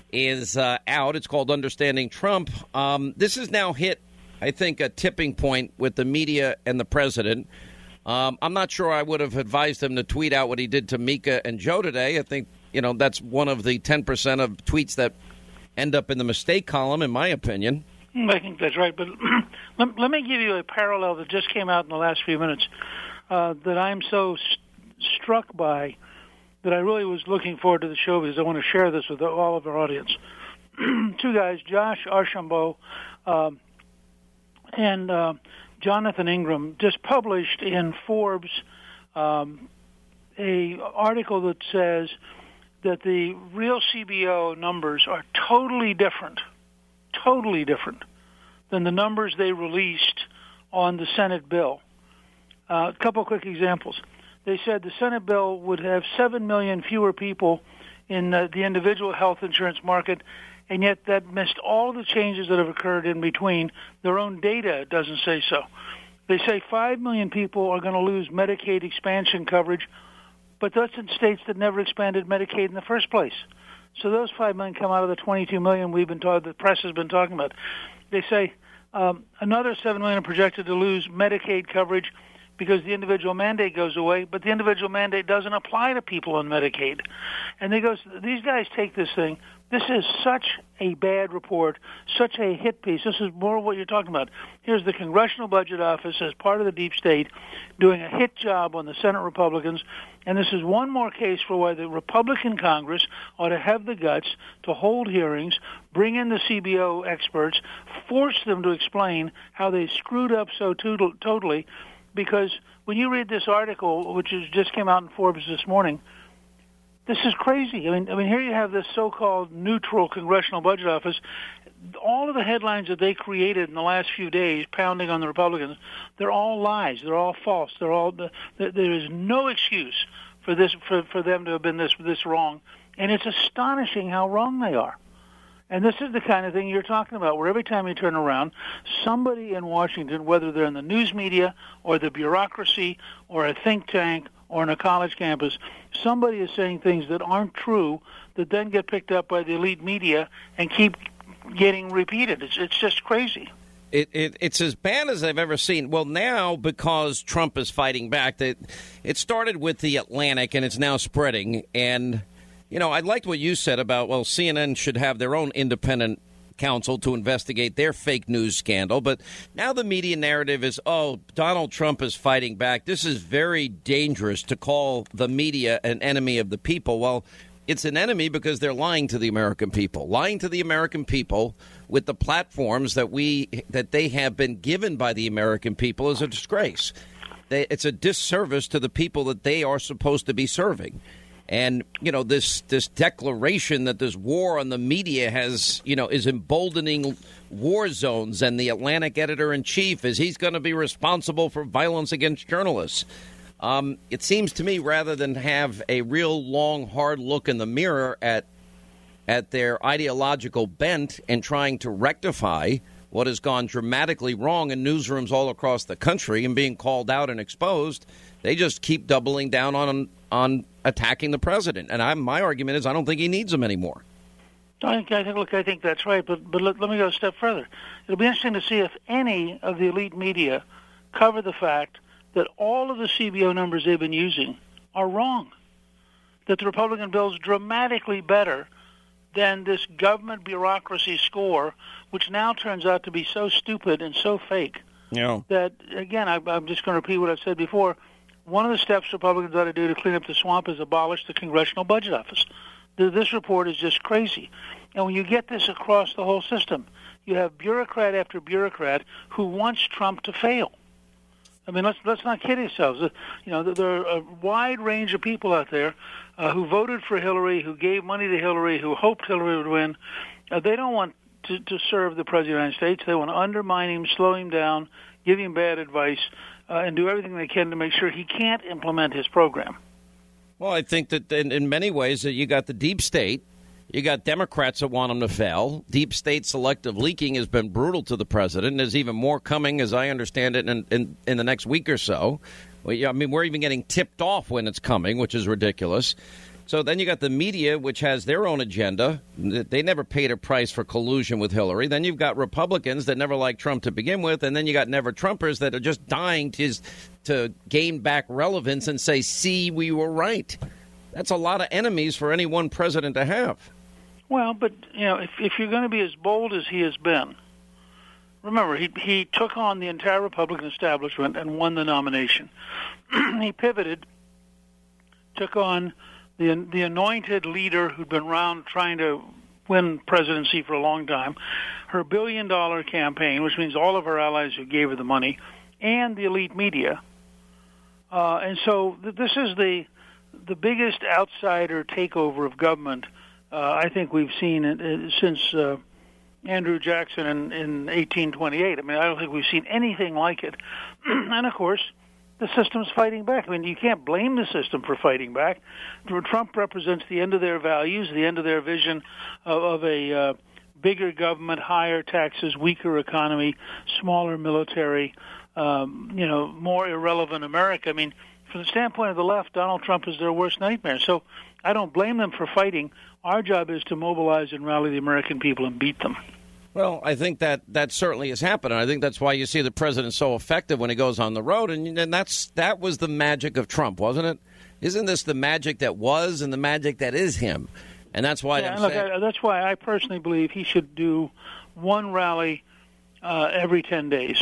Speaker 1: is out. It's called Understanding Trump. This has now hit, I think, a tipping point with the media and the president. I'm not sure I would have advised him to tweet out what he did to Mika and Joe today. I think, that's one of the 10% of tweets that end up in the mistake column, in my opinion.
Speaker 8: I think that's right. But let me give you a parallel that just came out in the last few minutes that I'm so struck by that I really was looking forward to the show because I want to share this with all of our audience. Two guys, Josh Archambault and Jonathan Ingram, just published in Forbes a article that says that the real CBO numbers are totally different than the numbers they released on the Senate bill. A couple of quick examples. They said the Senate bill would have 7 million fewer people in the individual health insurance market, and yet that missed all the changes that have occurred in between. Their own data doesn't say so. They say 5 million people are going to lose Medicaid expansion coverage, but that's in states that never expanded Medicaid in the first place. So those 5 million come out of the 22 million the press has been talking about. They say another 7 million are projected to lose Medicaid coverage because the individual mandate goes away, but the individual mandate doesn't apply to people on Medicaid. And these guys take this thing. This is such a bad report, such a hit piece. This is more of what you're talking about. Here's the Congressional Budget Office as part of the deep state doing a hit job on the Senate Republicans. And this is one more case for why the Republican Congress ought to have the guts to hold hearings, bring in the CBO experts, force them to explain how they screwed up so totally. Because when you read this article, which just came out in Forbes this morning, this is crazy. I mean, here you have this so-called neutral Congressional Budget Office. All of the headlines that they created in the last few days, pounding on the Republicans, they're all lies. They're all false. There is no excuse for this for them to have been this wrong, and it's astonishing how wrong they are. And this is the kind of thing you're talking about, where every time you turn around, somebody in Washington, whether they're in the news media or the bureaucracy or a think tank or on a college campus, somebody is saying things that aren't true that then get picked up by the elite media and keep getting repeated. It's just crazy.
Speaker 1: It's as bad as I've ever seen. Well, now, because Trump is fighting back, it started with the Atlantic and it's now spreading. And, I liked what you said about, CNN should have their own independent counsel to investigate their fake news scandal. But now the media narrative is, Donald Trump is fighting back. This is very dangerous to call the media an enemy of the people. Well, it's an enemy because they're lying to the American people, with the platforms that they have been given by the American people is a disgrace. It's a disservice to the people that they are supposed to be serving. And, this declaration that this war on the media is emboldening war zones, and the Atlantic editor-in-chief he's going to be responsible for violence against journalists. It seems to me, rather than have a real long, hard look in the mirror at their ideological bent and trying to rectify what has gone dramatically wrong in newsrooms all across the country and being called out and exposed, they just keep doubling down on attacking the president. And my argument is I don't think he needs them anymore.
Speaker 8: I think that's right. But let me go a step further. It'll be interesting to see if any of the elite media cover the fact that all of the CBO numbers they've been using are wrong, that the Republican bill is dramatically better than this government bureaucracy score, which now turns out to be so stupid and so fake that, again, I'm just going to repeat what I've said before. One of the steps Republicans ought to do to clean up the swamp is abolish the Congressional Budget Office. This report is just crazy. And when you get this across the whole system, you have bureaucrat after bureaucrat who wants Trump to fail. I mean, let's not kid ourselves. There are a wide range of people out there who voted for Hillary, who gave money to Hillary, who hoped Hillary would win. They don't want to serve the President of the United States. They want to undermine him, slow him down, give him bad advice, and do everything they can to make sure he can't implement his program.
Speaker 1: Well, I think that in many ways that you got the deep state. You got Democrats that want him to fail. Deep state selective leaking has been brutal to the president. There's even more coming, as I understand it, in the next week or so. I mean, we're even getting tipped off when it's coming, which is ridiculous. So then you got the media, which has their own agenda. They never paid a price for collusion with Hillary. Then you've got Republicans that never liked Trump to begin with. And then you got never-Trumpers that are just dying to gain back relevance and say, see, we were right. That's a lot of enemies for any one president to have.
Speaker 8: Well, but, if you're going to be as bold as he has been, remember, he took on the entire Republican establishment and won the nomination. He pivoted, took on the anointed leader who'd been around trying to win presidency for a long time, her $1 billion campaign, which means all of her allies who gave her the money, and the elite media. And so this is the biggest outsider takeover of government I think we've seen since Andrew Jackson in 1828. I mean, I don't think we've seen anything like it. And, of course, the system's fighting back. I mean, you can't blame the system for fighting back. Trump represents the end of their values, the end of their vision of a bigger government, higher taxes, weaker economy, smaller military, more irrelevant America. I mean, from the standpoint of the left, Donald Trump is their worst nightmare. So I don't blame them for fighting. Our job is to mobilize and rally the American people and beat them.
Speaker 1: Well, I think that certainly has happened, and I think that's why you see the president so effective when he goes on the road, and that was the magic of Trump, wasn't it? Isn't this the magic that was and the magic that is him? And that's why
Speaker 8: that's why I personally believe he should do one rally every 10 days.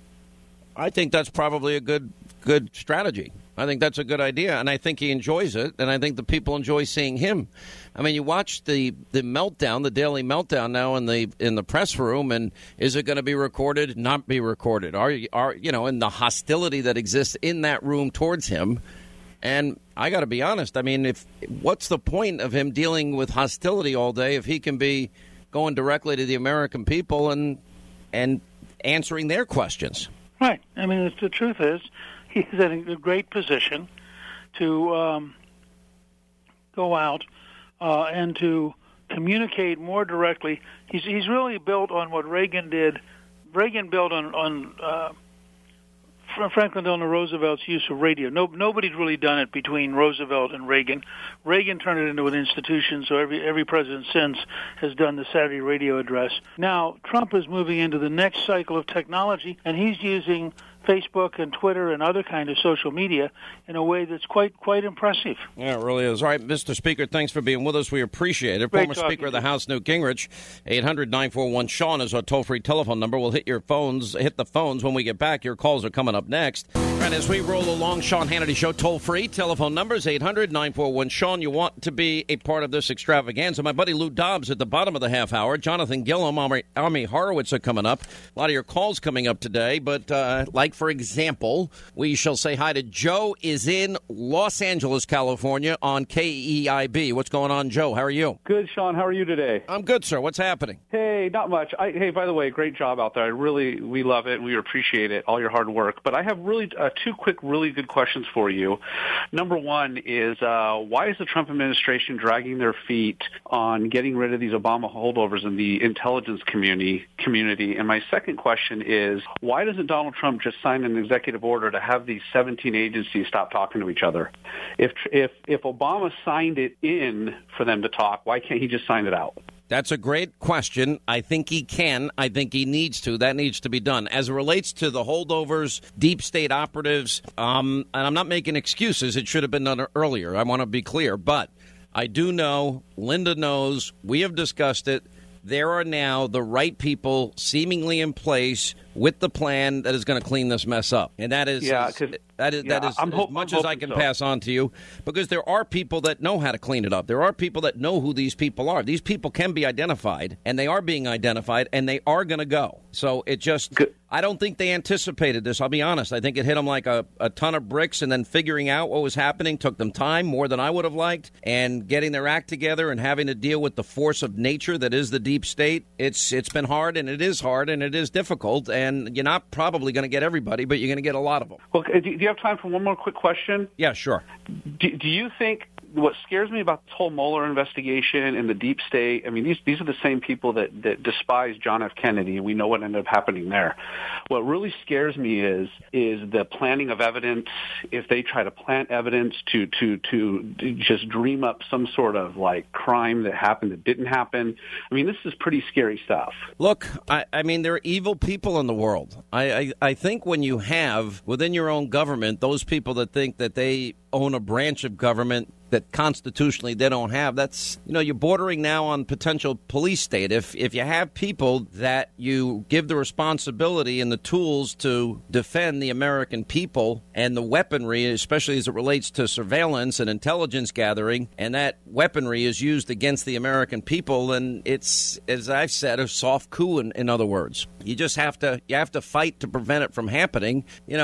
Speaker 1: I think that's probably a good strategy. I think that's a good idea, and I think he enjoys it, and I think the people enjoy seeing him. I mean, you watch the meltdown, the daily meltdown now in the press room, and is it going to be recorded? Not be recorded? And the hostility that exists in that room towards him. And I got to be honest. I mean, what's the point of him dealing with hostility all day if he can be going directly to the American people and answering their questions?
Speaker 8: Right. I mean, the truth is, he's in a great position to go out and to communicate more directly. He's really built on what Reagan did. Reagan built on Franklin Delano Roosevelt's use of radio. Nobody's really done it between Roosevelt and Reagan. Reagan turned it into an institution, so every president since has done the Saturday radio address. Now, Trump is moving into the next cycle of technology, and he's using Facebook and Twitter and other kind of social media in a way that's quite impressive.
Speaker 1: Yeah, it really is. All right, Mr. Speaker, thanks for being with us. We appreciate it. Former Speaker of the House, Newt Gingrich, 800-941-SEAN is our toll-free telephone number. We'll hit the phones when we get back. Your calls are coming up next. And as we roll along, Sean Hannity Show, toll-free. Telephone numbers, 800-941-SEAN. You want to be a part of this extravaganza. My buddy Lou Dobbs at the bottom of the half hour. Jonathan Gillum, Army Horowitz are coming up. A lot of your calls coming up today, but for example, we shall say hi to Joe is in Los Angeles, California on KEIB. What's going on, Joe? How are you?
Speaker 9: Good, Sean. How are you today?
Speaker 1: I'm good, sir. What's happening?
Speaker 9: Hey, not much. Hey, by the way, great job out there. We love it. We appreciate it, all your hard work. But I have really two quick, really good questions for you. Number one is why is the Trump administration dragging their feet on getting rid of these Obama holdovers in the intelligence community? And my second question is why doesn't Donald Trump just sign an executive order to have these 17 agencies stop talking to each other? If Obama signed it in for them to talk, why can't he just sign it out?
Speaker 1: That's a great question. I think he can. I think he needs to. That needs to be done. As it relates to the holdovers, deep state operatives, and I'm not making excuses. It should have been done earlier. I want to be clear. But I do know, Linda knows, we have discussed it. There are now the right people seemingly in place with the plan that is going to clean this mess up. And that is as much as I can pass on to you, because there are people that know how to clean it up. There are people that know who these people are. These people can be identified, and they are being identified, and they are going to go. So it just I don't think they anticipated this. I'll be honest. I think it hit them like a ton of bricks, and then figuring out what was happening took them time, more than I would have liked, and getting their act together and having to deal with the force of nature that is the deep state. It's been hard, and it is hard, and it is difficult, and you're not probably going to get everybody, but you're going to get a lot of them.
Speaker 9: Well, do you have time for one more quick question?
Speaker 1: Yeah, sure.
Speaker 9: Do you think what scares me about this whole Mueller investigation and the deep state, I mean, these are the same people that despise John F. Kennedy, and we know what ended up happening there. What really scares me is the planting of evidence. If they try to plant evidence to just dream up some sort of like crime that happened that didn't happen. I mean, this is pretty scary stuff.
Speaker 1: Look, I mean, there are evil people in the world. I think when you have within your own government those people that think that they own a branch of government that constitutionally they don't have, that's, you're bordering now on potential police state. If you have people that you give the responsibility and the tools to defend the American people and the weaponry, especially as it relates to surveillance and intelligence gathering, and that weaponry is used against the American people, then it's, as I've said, a soft coup. In other words, you just have to fight to prevent it from happening.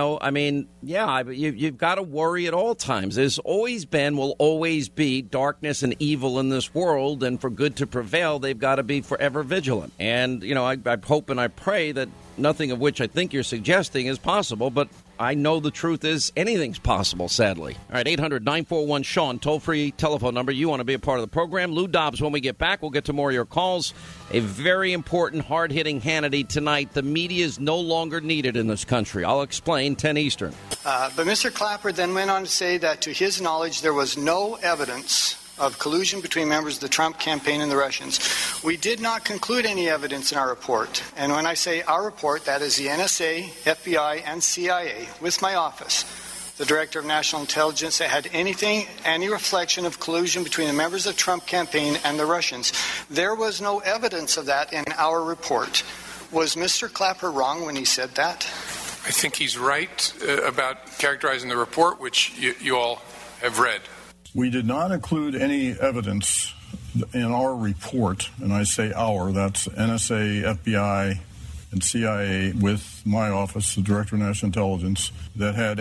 Speaker 1: You've got to worry at all times. There's always been, will always be darkness and evil in this world, and for good to prevail, they've got to be forever vigilant. And, I hope and I pray that nothing of which I think you're suggesting is possible, but I know the truth is anything's possible, sadly. All right, 800-941-SEAN, toll-free telephone number. You want to be a part of the program. Lou Dobbs, when we get back, we'll get to more of your calls. A very important, hard-hitting Hannity tonight. The media is no longer needed in this country. I'll explain, 10 Eastern.
Speaker 10: But Mr. Clapper then went on to say that, to his knowledge, there was no evidence of collusion between members of the Trump campaign and the Russians. We did not conclude any evidence in our report. And when I say our report, that is the NSA, FBI, and CIA, with my office, the Director of National Intelligence, that had any reflection of collusion between the members of the Trump campaign and the Russians. There was no evidence of that in our report. Was Mr. Clapper wrong when he said that?
Speaker 11: I think he's right about characterizing the report, which you all have read.
Speaker 14: We did not include any evidence in our report, and I say our, that's NSA, FBI, and CIA with my office, the Director of National Intelligence, that had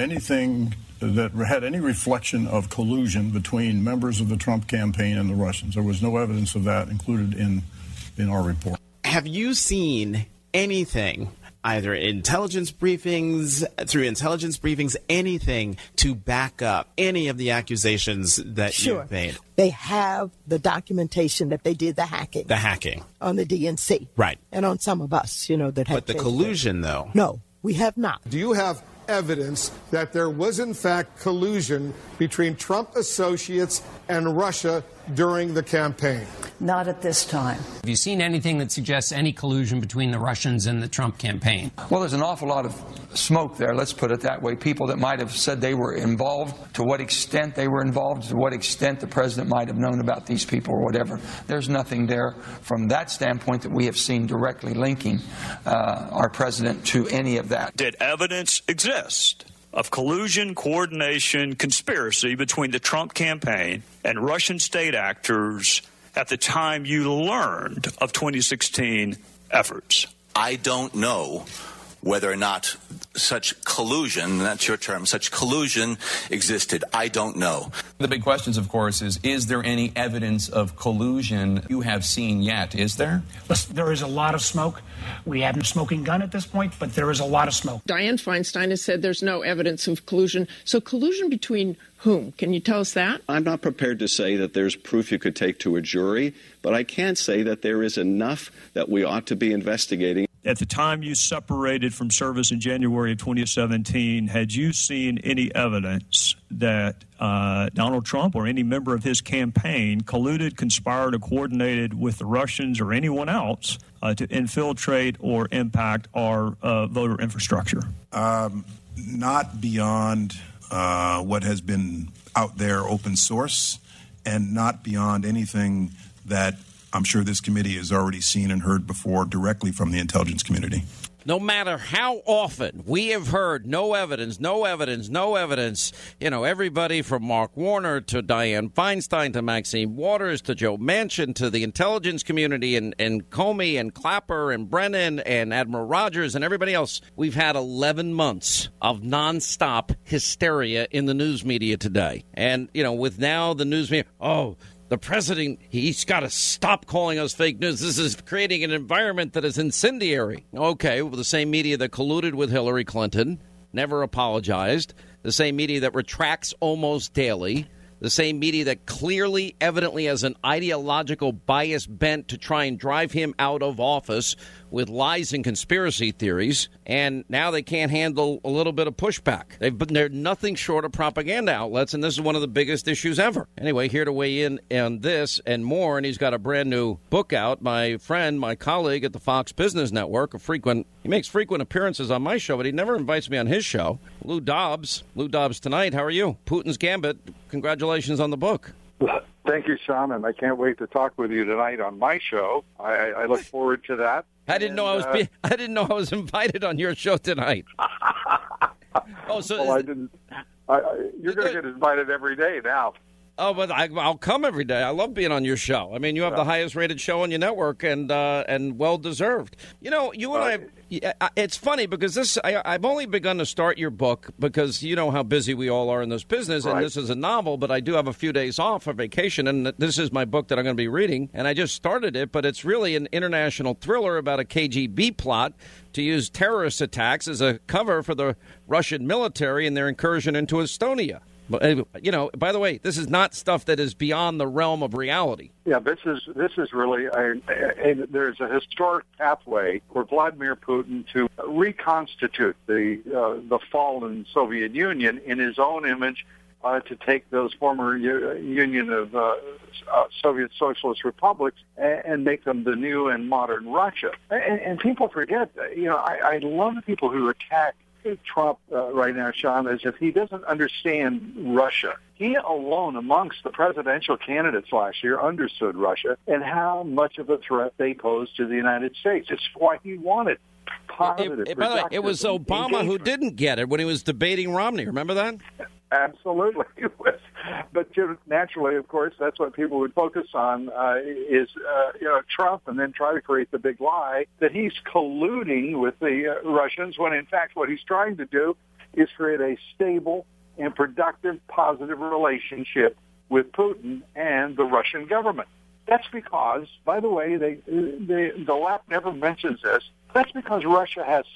Speaker 14: any reflection of collusion between members of the Trump campaign and the Russians. There was no evidence of that included in our report.
Speaker 15: Have you seen anything, either intelligence briefings, anything to back up any of the accusations that you've made?
Speaker 16: They have the documentation that they did the hacking.
Speaker 15: The hacking.
Speaker 16: On the DNC.
Speaker 15: Right.
Speaker 16: And on some of us, that have.
Speaker 15: But the collusion, though.
Speaker 16: No, we have not.
Speaker 21: Do you have evidence that there was, in fact, collusion between Trump associates and Russia during the campaign?
Speaker 17: Not at this time.
Speaker 18: Have you seen anything that suggests any collusion between the Russians and the Trump campaign?
Speaker 28: Well, there's an awful lot of smoke there, let's put it that way. People that might have said they were involved, to what extent they were involved, to what extent the president might have known about these people or whatever. There's nothing there from that standpoint that we have seen directly linking our president to any of that.
Speaker 29: Did evidence exist of collusion, coordination, conspiracy between the Trump campaign and Russian state actors at the time you learned of 2016 efforts?
Speaker 30: I don't know whether or not such collusion, that's your term, such collusion existed. I don't know.
Speaker 31: The big questions, of course, is there any evidence of collusion you have seen yet? Is there?
Speaker 32: There is a lot of smoke. We haven't a smoking gun at this point, but there is a lot of smoke.
Speaker 13: Dianne Feinstein has said there's no evidence of collusion. So collusion between whom? Can you tell us that?
Speaker 33: I'm not prepared to say that there's proof you could take to a jury, but I can say that there is enough that we ought to be investigating.
Speaker 29: At the time you separated from service in January of 2017, had you seen any evidence that Donald Trump or any member of his campaign colluded, conspired, or coordinated with the Russians or anyone else to infiltrate or impact our voter infrastructure?
Speaker 14: Not beyond what has been out there open source, and not beyond anything that I'm sure this committee has already seen and heard before directly from the intelligence community.
Speaker 1: No matter how often we have heard no evidence, no evidence, no evidence, everybody from Mark Warner to Dianne Feinstein to Maxine Waters to Joe Manchin to the intelligence community and Comey and Clapper and Brennan and Admiral Rogers and everybody else, we've had 11 months of nonstop hysteria in the news media today. And, with now the news media, the president, he's got to stop calling us fake news. This is creating an environment that is incendiary. Okay, well, the same media that colluded with Hillary Clinton, never apologized. The same media that retracts almost daily. the same media that clearly, evidently has an ideological bias bent to try and drive him out of office with lies and conspiracy theories, and now they can't handle a little bit of pushback. They're nothing short of propaganda outlets, and this is one of the biggest issues ever. Anyway, here to weigh in on this and more, and he's got a brand new book out, my friend, my colleague at the Fox Business Network, he makes frequent appearances on my show, but he never invites me on his show, Lou Dobbs. Lou Dobbs Tonight, how are you? Putin's Gambit, congratulations on the book.
Speaker 2: Thank you, Sean, and I can't wait to talk with you tonight on my show. I look forward to that.
Speaker 1: I didn't know I was invited on your show tonight.
Speaker 2: You're going to get invited every day now.
Speaker 1: Oh, but I'll come every day. I love being on your show. I mean, you have the highest-rated show on your network, and well-deserved. You know, you and I. It's funny because I've only begun to start your book because you know how busy we all are in this business, and this is a novel. But I do have a few days off for vacation, and this is my book that I'm going to be reading. And I just started it, but it's really an international thriller about a KGB plot to use terrorist attacks as a cover for the Russian military and their incursion into Estonia. But, you know, by the way, this is not stuff that is beyond the realm of reality.
Speaker 2: Yeah, this is really there's a historic pathway for Vladimir Putin to reconstitute the fallen Soviet Union in his own image, to take those former Union of Soviet Socialist republics and make them the new and modern Russia. And people forget, I love the people who attack Trump right now, Sean, as if he doesn't understand Russia. He alone, amongst the presidential candidates last year, understood Russia and how much of a threat they posed to the United States. It's why he wanted positive.
Speaker 1: By the way, it was Obama who didn't get it when he was debating Romney. Remember that?
Speaker 2: Absolutely. But naturally, of course, that's what people would focus on is Trump, and then try to create the big lie that he's colluding with the Russians, when in fact what he's trying to do is create a stable and productive, positive relationship with Putin and the Russian government. That's because, by the way, the left never mentions this, that's because Russia has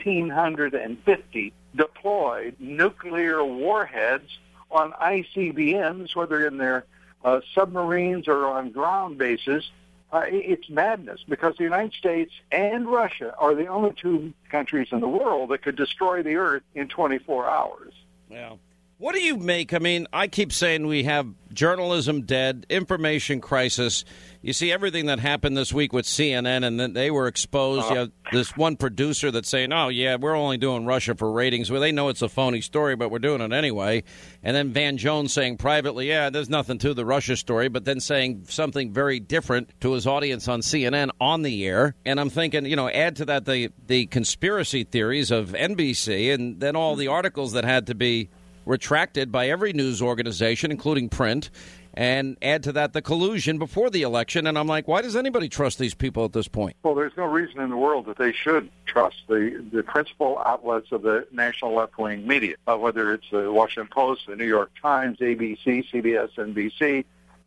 Speaker 2: 1,750 deployed nuclear warheads on ICBMs, whether in their submarines or on ground bases. It's madness, because the United States and Russia are the only two countries in the world that could destroy the Earth in 24 hours.
Speaker 1: Yeah. What do you make? I mean, I keep saying we have journalism dead, information crisis. You see everything that happened this week with CNN, and then they were exposed. You have this one producer that's saying, oh, yeah, we're only doing Russia for ratings. Well, they know it's a phony story, but we're doing it anyway. And then Van Jones saying privately, yeah, there's nothing to the Russia story, but then saying something very different to his audience on CNN on the air. And I'm thinking, add to that the conspiracy theories of NBC, and then all the articles that had to be retracted by every news organization, including print, and add to that the collusion before the election. And I'm like, why does anybody trust these people at this point?
Speaker 2: Well, there's no reason in the world that they should trust the principal outlets of the national left-wing media, whether it's the Washington Post, the New York Times, ABC, CBS, NBC,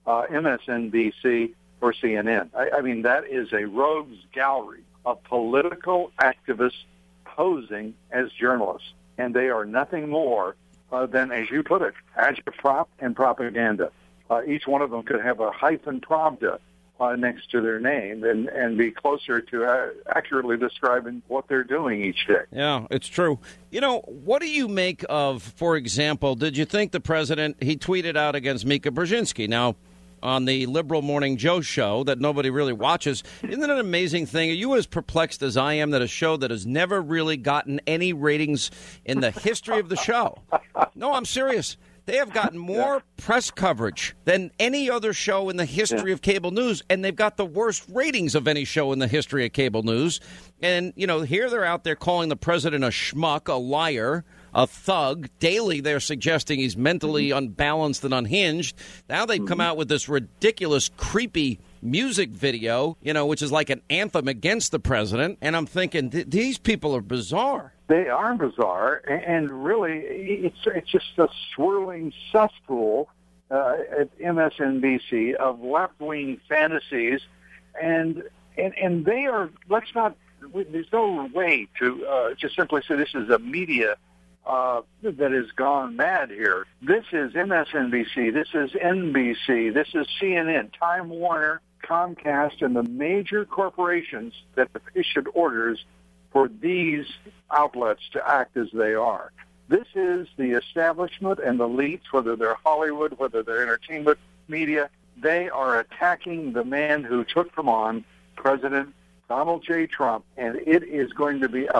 Speaker 2: MSNBC, or CNN. I mean, that is a rogues gallery of political activists posing as journalists, and they are nothing more than, as you put it, agitprop and propaganda. Each one of them could have a hyphen pravda next to their name and be closer to accurately describing what they're doing each day.
Speaker 1: Yeah, it's true. What do you make of, for example, did you think the president, he tweeted out against Mika Brzezinski. Now, on the Liberal Morning Joe show that nobody really watches. Isn't it an amazing thing? Are you as perplexed as I am that a show that has never really gotten any ratings in the history of the show? No, I'm serious. They have gotten more press coverage than any other show in the history of cable news, and they've got the worst ratings of any show in the history of cable news. And, here they're out there calling the president a schmuck, a liar, a thug. Daily, they're suggesting he's mentally unbalanced and unhinged. Now they've come out with this ridiculous, creepy music video, which is like an anthem against the president. And I'm thinking, these people are bizarre.
Speaker 2: They are bizarre, and really, it's just a swirling cesspool at MSNBC of left-wing fantasies, and they are. Let's not. There's no way to just simply say this is a media that has gone mad here. This is MSNBC. This is NBC. This is CNN, Time Warner, Comcast, and the major corporations that have issued orders for these outlets to act as they are. This is the establishment and the elites, whether they're Hollywood, whether they're entertainment media. They are attacking the man who took them on, President Donald J. Trump, and it is going to be a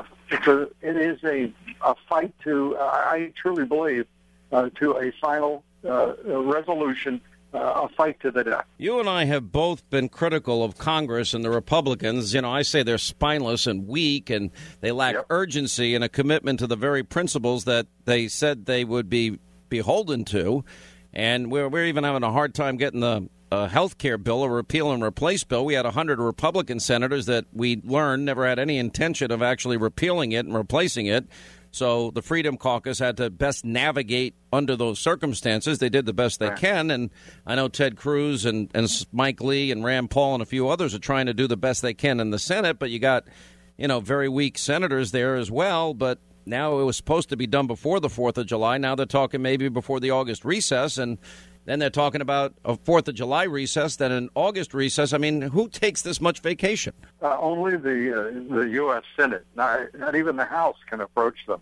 Speaker 2: fight to, I truly believe, to a final resolution, a fight to the death.
Speaker 1: You and I have both been critical of Congress and the Republicans. You know, I say they're spineless and weak, and they lack urgency and a commitment to the very principles that they said they would be beholden to. And we're even having a hard time getting the health care bill, a repeal and replace bill. We had 100 Republican senators that we learned never had any intention of actually repealing it and replacing it. So the Freedom Caucus had to best navigate under those circumstances. They did the best they can. And I know Ted Cruz and Mike Lee and Rand Paul and a few others are trying to do the best they can in the Senate. But you got, very weak senators there as well. But now it was supposed to be done before the 4th of July. Now they're talking maybe before the August recess. And then they're talking about a 4th of July recess, then an August recess. I mean, who takes this much vacation?
Speaker 2: Only the U.S. Senate. Not even the House can approach them.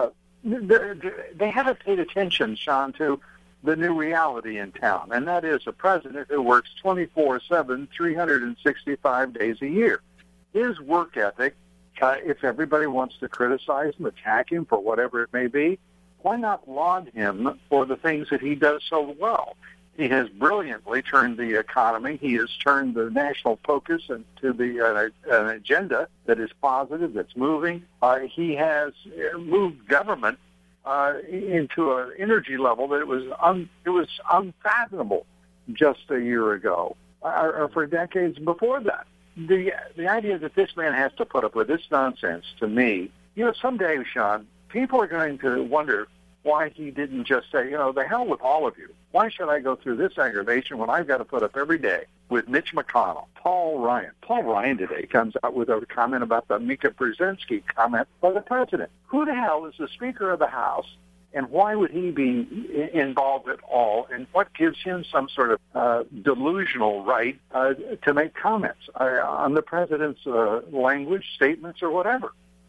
Speaker 2: They haven't paid attention, Sean, to the new reality in town, and that is a president who works 24/7, 365 days a year. His work ethic, if everybody wants to criticize him, attack him for whatever it may be, why not laud him for the things that he does so well? He has brilliantly turned the economy. He has turned the national focus into an agenda that is positive, that's moving. He has moved government into an energy level that it was unfathomable just a year ago, or for decades before that. The idea that this man has to put up with this nonsense, to me, someday, Sean, people are going to wonder why he didn't just say, the hell with all of you. Why should I go through this aggravation when I've got to put up every day with Mitch McConnell, Paul Ryan? Paul Ryan today comes out with a comment about the Mika Brzezinski comment by the president. Who the hell is the Speaker of the House, and why would he be involved at all, and what gives him some sort of delusional right to make comments on the president's language, statements, or whatever?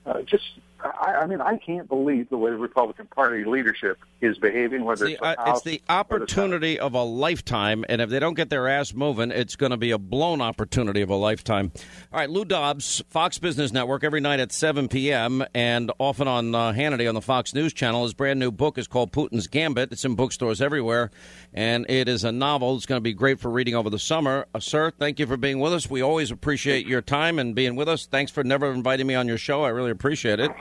Speaker 2: I can't believe the way the Republican Party leadership is behaving.
Speaker 1: It's the opportunity of a lifetime, and if they don't get their ass moving, it's going to be a blown opportunity of a lifetime. All right, Lou Dobbs, Fox Business Network, every night at 7 p.m., and often on Hannity on the Fox News Channel. His brand new book is called Putin's Gambit. It's in bookstores everywhere, and it is a novel. It's going to be great for reading over the summer. Sir, thank you for being with us. We always appreciate your time and being with us. Thanks for never inviting me on your show. I really appreciate it.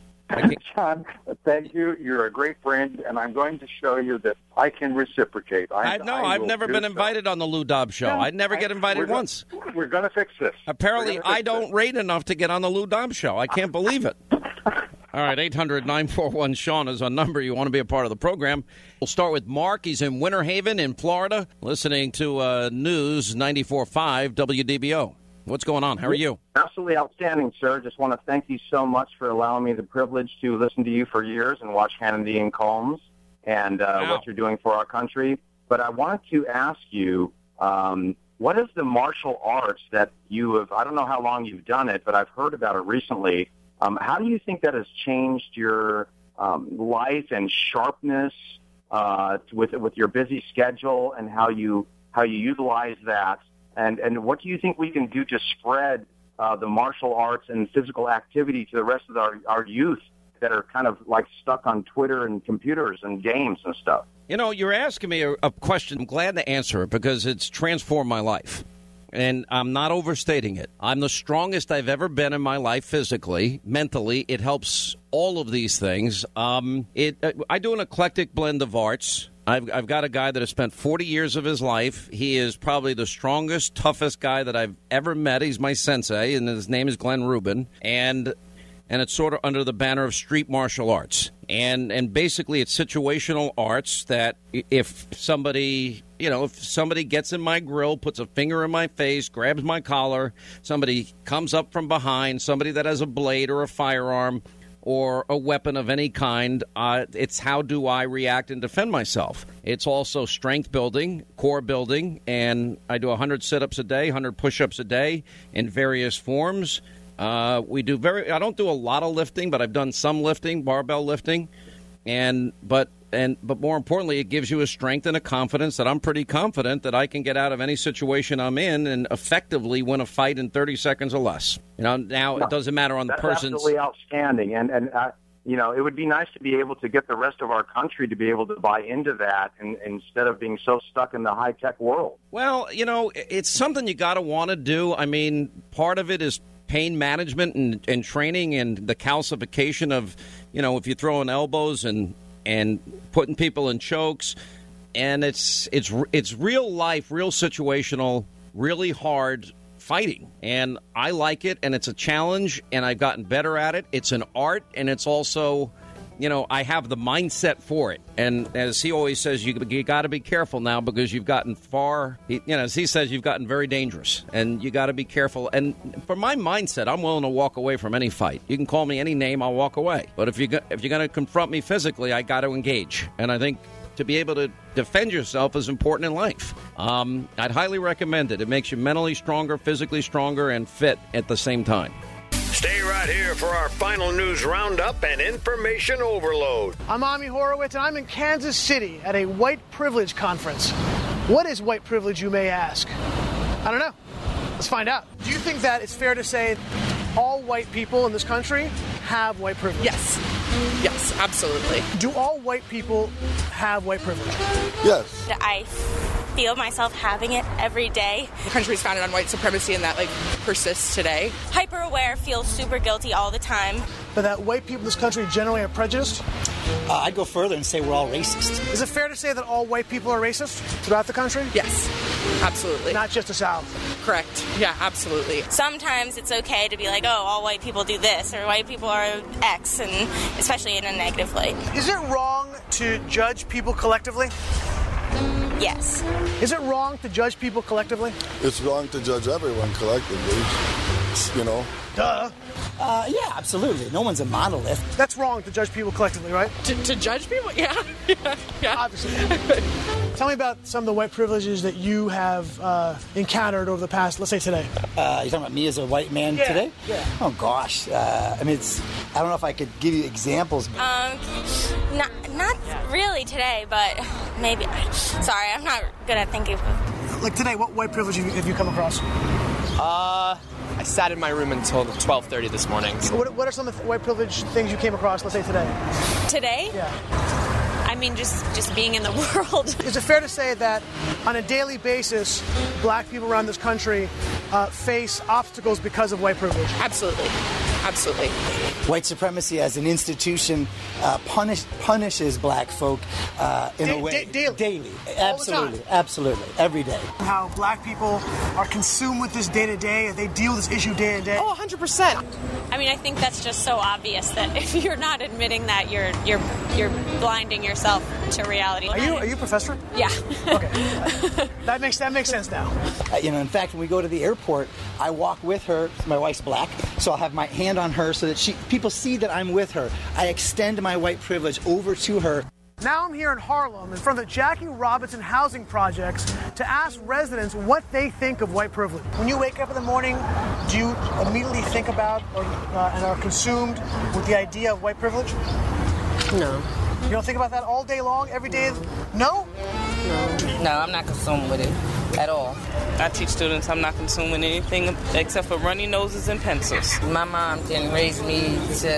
Speaker 2: John, thank you. You're a great friend, and I'm going to show you that I can reciprocate.
Speaker 1: I've never been invited on the Lou Dobbs show. I never get invited once.
Speaker 2: We're going to fix this.
Speaker 1: Apparently, I don't rate enough to get on the Lou Dobbs show. I can't believe it. All right, 800-941-SEAN is our number. You want to be a part of the program. We'll start with Mark. He's in Winter Haven in Florida, listening to News 94.5 WDBO. What's going on? How are you?
Speaker 3: Absolutely outstanding, sir. Just want to thank you so much for allowing me the privilege to listen to you for years and watch Hannity and Combs and what you're doing for our country. But I wanted to ask you, what is the martial arts that you have, I don't know how long you've done it, but I've heard about it recently. How do you think that has changed your life and sharpness with your busy schedule, and how you utilize that? And what do you think we can do to spread the martial arts and physical activity to the rest of our youth that are kind of like stuck on Twitter and computers and games and stuff?
Speaker 1: You're asking me a question. I'm glad to answer it because it's transformed my life. And I'm not overstating it. I'm the strongest I've ever been in my life physically, mentally. It helps all of these things. I do an eclectic blend of arts. I've got a guy that has spent 40 years of his life. He is probably the strongest, toughest guy that I've ever met. He's my sensei, and his name is Glenn Rubin. And it's sort of under the banner of street martial arts. And basically it's situational arts that if somebody gets in my grill, puts a finger in my face, grabs my collar, somebody comes up from behind, somebody that has a blade or a firearm, or a weapon of any kind. It's how do I react and defend myself. It's also strength building, core building, and I do 100 sit-ups a day, 100 push-ups a day in various forms. I don't do a lot of lifting, but I've done some lifting, barbell lifting, but more importantly, it gives you a strength and a confidence that I'm pretty confident that I can get out of any situation I'm in and effectively win a fight in 30 seconds or less. Now it doesn't matter on the person's.
Speaker 3: That's absolutely outstanding, and it would be nice to be able to get the rest of our country to be able to buy into that, and instead of being so stuck in the high tech world.
Speaker 1: Well, it's something you got to want to do. I mean, part of it is pain management and training and the calcification of, if you're throwing elbows and putting people in chokes, and it's real life, real situational, really hard fighting, and I like it, and it's a challenge, and I've gotten better at it. It's an art, and it's also, I have the mindset for it. And as he always says, you got to be careful now because you've gotten far. As he says, you've gotten very dangerous, and you got to be careful. And for my mindset, I'm willing to walk away from any fight. You can call me any name, I'll walk away. But if you're going to confront me physically, I got to engage. And I think to be able to defend yourself is important in life. I'd highly recommend it. It makes you mentally stronger, physically stronger, and fit at the same time.
Speaker 4: Stay right here for our final news roundup and information overload.
Speaker 5: I'm Ami Horowitz, and I'm in Kansas City at a white privilege conference. What is white privilege, you may ask? I don't know. Let's find out. Do you think that it's fair to say all white people in this country have white privilege?
Speaker 7: Yes. Yes, absolutely.
Speaker 5: Do all white people have white privilege?
Speaker 12: Yes.
Speaker 17: I feel myself having it every day.
Speaker 7: The country is founded on white supremacy, and that persists today.
Speaker 17: Hyper aware, feel super guilty all the time.
Speaker 5: But that white people in this country generally are prejudiced?
Speaker 12: I'd go further and say we're all racist.
Speaker 5: Is it fair to say that all white people are racist throughout the country?
Speaker 7: Yes, absolutely.
Speaker 5: Not just the South?
Speaker 7: Correct. Yeah, absolutely.
Speaker 17: Sometimes it's okay to be like, oh, all white people do this, or white people are X, and especially in a negative light.
Speaker 5: Is it wrong to judge people collectively?
Speaker 17: Yes.
Speaker 5: Is it wrong to judge people collectively?
Speaker 12: It's wrong to judge everyone collectively,
Speaker 5: Duh.
Speaker 12: Yeah, absolutely. No one's a monolith.
Speaker 5: That's wrong to judge people collectively, right?
Speaker 7: To judge people? Yeah. Yeah.
Speaker 5: Obviously. Tell me about some of the white privileges that you have encountered over the past, let's say today.
Speaker 12: You're talking about me as a white man today?
Speaker 5: Yeah.
Speaker 12: Oh, gosh. I don't know if I could give you examples.
Speaker 17: Not really today, but maybe. Sorry, I'm not good at thinking.
Speaker 5: Like today, what white privilege have you come across?
Speaker 19: I sat in my room until 12:30 this morning.
Speaker 5: So what are some of the white privilege things you came across, let's say today?
Speaker 17: Today?
Speaker 5: Yeah.
Speaker 17: I mean, just being in the world.
Speaker 5: Is it fair to say that on a daily basis, black people around this country face obstacles because of white privilege?
Speaker 7: Absolutely. Absolutely.
Speaker 12: White supremacy as an institution punishes black folk in a way.
Speaker 5: Daily.
Speaker 12: Absolutely. Absolutely. Every day.
Speaker 5: How black people are consumed with this day to day, they deal with this issue day to day.
Speaker 7: Oh, 100%.
Speaker 17: I mean, I think that's just so obvious that if you're not admitting that, you're blinding yourself to reality.
Speaker 5: Are you a professor?
Speaker 17: Yeah.
Speaker 5: Okay. That makes sense now.
Speaker 12: In fact, when we go to the airport, I walk with her. My wife's black, so I'll have my hand on her so that people see that I'm with her. I extend my white privilege over to her.
Speaker 5: Now I'm here in Harlem in front of the Jackie Robinson Housing Projects to ask residents what they think of white privilege. When you wake up in the morning, do you immediately think about and are consumed with the idea of white privilege?
Speaker 20: No.
Speaker 5: You don't think about that all day long, every day? No?
Speaker 20: No, I'm not consumed with it at all. I teach students I'm not consumed with anything except for runny noses and pencils. My mom didn't raise me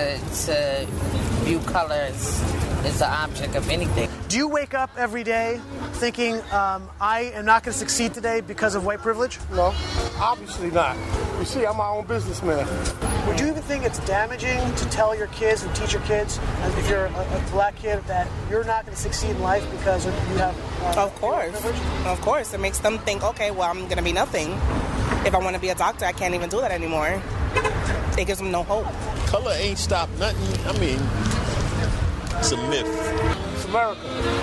Speaker 20: to view color as the object of anything.
Speaker 5: Do you wake up every day thinking, I am not going to succeed today because of white privilege?
Speaker 21: No, obviously not. You see, I'm my own businessman.
Speaker 5: Would you even think it's damaging to tell your kids and teach your kids, if you're a black kid, that you're not going to succeed in life because you have
Speaker 20: Of course.
Speaker 5: privilege?
Speaker 20: Of course. It makes them think, okay, well, I'm going to be nothing. If I want to be a doctor, I can't even do that anymore. It gives them no hope.
Speaker 21: Color ain't stopped nothing. I mean, it's a myth. It's America.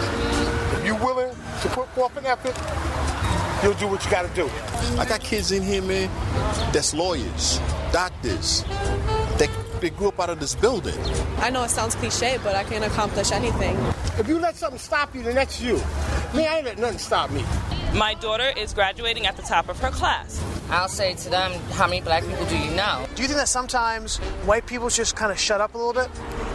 Speaker 21: If you're willing to put forth an effort, you'll do what you got to do. I got kids in here, man, that's lawyers, doctors. they grew up out of this building.
Speaker 7: I know it sounds cliche, but I can accomplish anything.
Speaker 21: If you let something stop you, then that's you. Me, I ain't let nothing stop me.
Speaker 20: My daughter is graduating at the top of her class. I'll say to them, how many black people do you know?
Speaker 5: Do you think that sometimes white people just kind of shut up a little bit?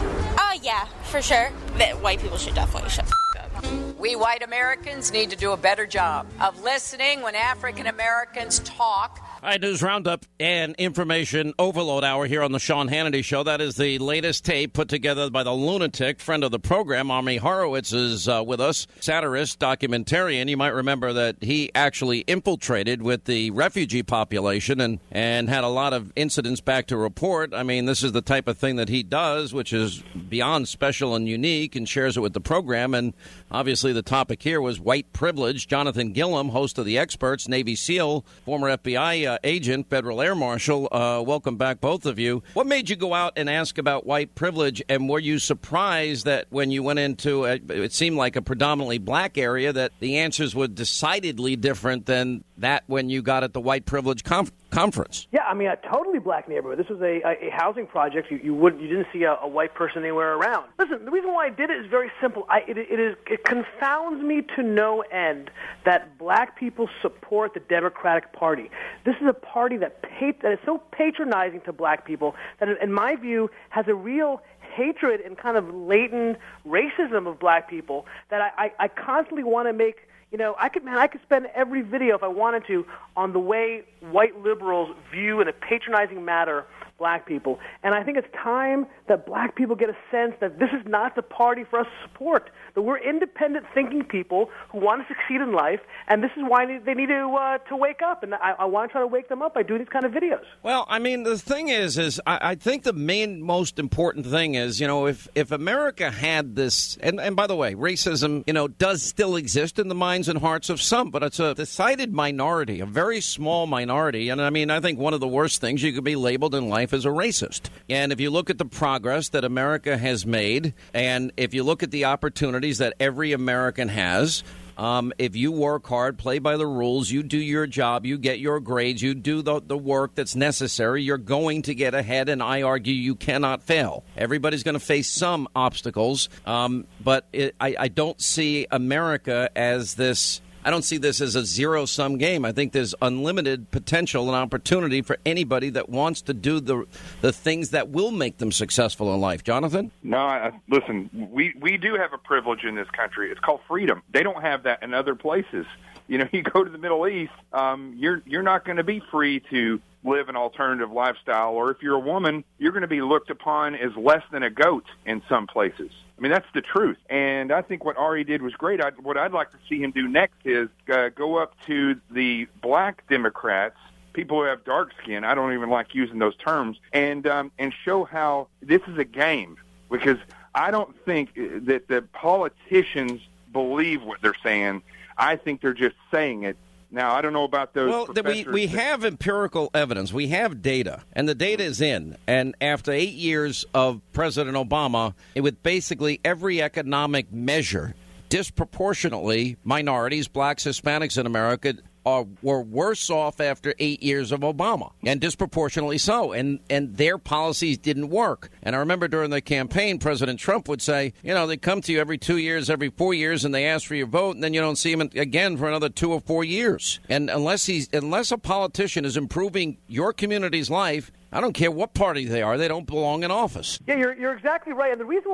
Speaker 17: Oh, yeah, for sure. That white people should definitely shut up.
Speaker 6: We white Americans need to do a better job of listening when African Americans talk.
Speaker 1: All right, News Roundup and Information Overload Hour here on the Sean Hannity Show. That is the latest tape put together by the lunatic, friend of the program. Army Horowitz is with us, satirist, documentarian. You might remember that he actually infiltrated with the refugee population and had a lot of incidents back to report. I mean, this is the type of thing that he does, which is beyond special and unique, and shares it with the program. And obviously the topic here was white privilege. Jonathan Gilliam, host of The Experts, Navy SEAL, former FBI agent, federal air marshal. Welcome back, both of you. What made you go out and ask about white privilege, and were you surprised that when you went into it seemed like a predominantly black area, that the answers were decidedly different than that when you got at the white privilege conference?
Speaker 5: Yeah, I mean, a totally black neighborhood. This was a housing project. You didn't see a white person anywhere around. Listen, the reason why I did it is very simple. It confounds me to no end that black people support the Democratic Party. This is a party that is so patronizing to black people that, in my view, has a real hatred and kind of latent racism of black people that I constantly want to make. You know, I could spend every video, if I wanted to, on the way white liberals view in a patronizing manner black people. And I think it's time that black people get a sense that this is not the party for us to support, that we're independent thinking people who want to succeed in life, and this is why they need to wake up. And I want to try to wake them up by doing these kind of videos.
Speaker 1: Well, I mean, the thing is I think the most important thing is, you know, if America had this, and by the way, racism, you know, does still exist in the minds and hearts of some, but it's a decided minority, a very small minority. And I mean, I think one of the worst things you could be labeled in life is a racist. And if you look at the progress that America has made, and if you look at the opportunities that every American has, if you work hard, play by the rules, you do your job, you get your grades, you do the work that's necessary, you're going to get ahead, and I argue you cannot fail. Everybody's going to face some obstacles, but I don't see America as this. I don't see this as a zero-sum game. I think there's unlimited potential and opportunity for anybody that wants to do the things that will make them successful in life. Jonathan?
Speaker 8: No, listen, we do have a privilege in this country. It's called freedom. They don't have that in other places. You know, you go to the Middle East, you're not going to be free to live an alternative lifestyle, or if you're a woman, you're going to be looked upon as less than a goat in some places. I mean, that's the truth. And I think what Ari did was great. What I'd like to see him do next is go up to the black Democrats, people who have dark skin. I don't even like using those terms, and show how this is a game, because I don't think that the politicians believe what they're saying. I think they're just saying it. Now, I don't know about those. Well,
Speaker 1: we have empirical evidence. We have data, and the data is in. And after 8 years of President Obama, with basically every economic measure, disproportionately, minorities, blacks, Hispanics in America were worse off after 8 years of Obama, and disproportionately so. And their policies didn't work. And I remember during the campaign, President Trump would say, you know, they come to you every 2 years, every 4 years, and they ask for your vote, and then you don't see them again for another 2 or 4 years. And unless a politician is improving your community's life, I don't care what party they are, they don't belong in office.
Speaker 5: Yeah, you're exactly right. And the reason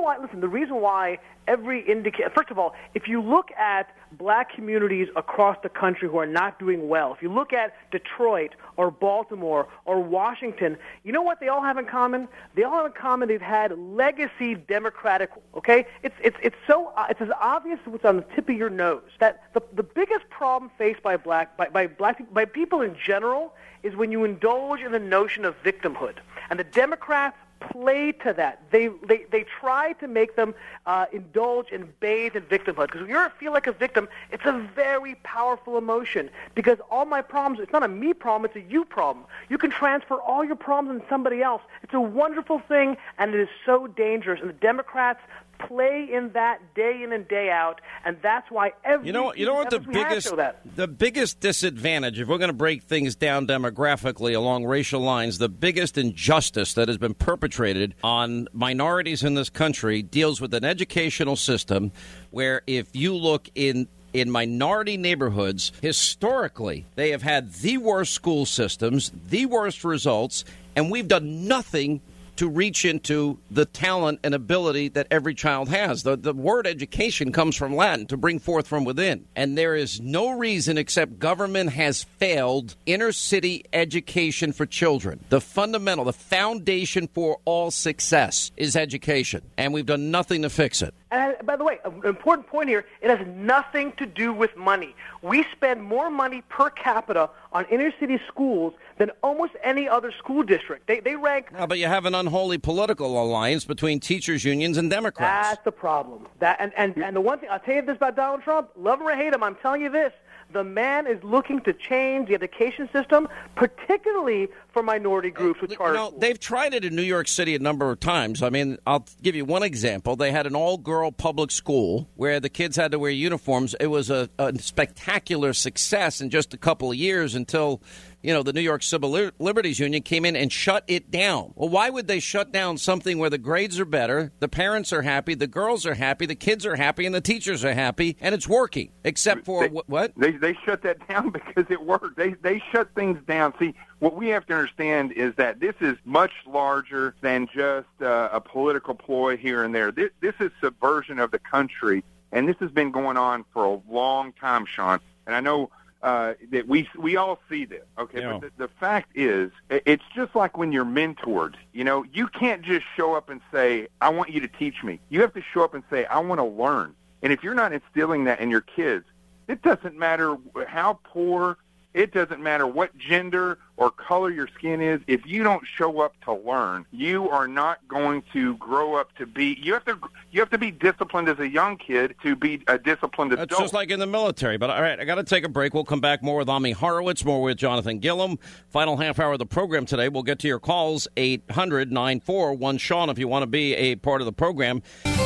Speaker 5: why first of all, if you look at black communities across the country who are not doing well, if you look at Detroit or Baltimore or Washington, you know what they all have in common? They all have in common they've had legacy Democratic, okay? It's as obvious as what's on the tip of your nose that the biggest problem faced by people in general is when you indulge in the notion of victimhood. And the Democrats play to that. They try to make them indulge and bathe in victimhood. Because when you feel like a victim, it's a very powerful emotion. Because all my problems, it's not a me problem, it's a you problem. You can transfer all your problems on somebody else. It's a wonderful thing, and it is so dangerous. And the Democrats
Speaker 9: play in that day in and day out, and that's why every
Speaker 1: you know what the biggest disadvantage, if we're going to break things down demographically along racial lines, the biggest injustice that has been perpetrated on minorities in this country deals with an educational system where if you look in minority neighborhoods, historically, they have had the worst school systems, the worst results, and we've done nothing to reach into the talent and ability that every child has. The word education comes from Latin, to bring forth from within. And there is no reason except government has failed inner city education for children. The fundamental, the foundation for all success is education. And we've done nothing to fix it.
Speaker 9: And by the way, an important point here, it has nothing to do with money. We spend more money per capita on inner city schools than almost any other school district. They rank...
Speaker 1: No, but you have an unholy political alliance between teachers' unions and Democrats.
Speaker 9: That's the problem. And the one thing, I'll tell you this about Donald Trump, love him or hate him, I'm telling you this, the man is looking to change the education system, particularly for minority groups with charter schools.
Speaker 1: They've tried it in New York City a number of times. I mean, I'll give you one example. They had an all-girl public school where the kids had to wear uniforms. It was a spectacular success in just a couple of years until, the New York Civil Liberties Union came in and shut it down. Well, why would they shut down something where the grades are better, the parents are happy, the girls are happy, the kids are happy, and the teachers are happy, and it's working, except for what?
Speaker 8: They shut that down because it worked. They shut things down. See, what we have to understand is that this is much larger than just a political ploy here and there. This is subversion of the country, and this has been going on for a long time, Sean. And I know that we all see this, okay? Yeah. But the fact is, it's just like when you're mentored. You can't just show up and say, I want you to teach me. You have to show up and say, I want to learn. And if you're not instilling that in your kids, it doesn't matter how poor, it doesn't matter what gender or color your skin is. If you don't show up to learn, you are not going to grow up to be. You have to be disciplined as a young kid to be a disciplined adult.
Speaker 1: That's just like in the military. But all right, I got to take a break. We'll come back more with Ami Horowitz, more with Jonathan Gilliam. Final half hour of the program today. We'll get to your calls 800-941-SEAN if you want to be a part of the program.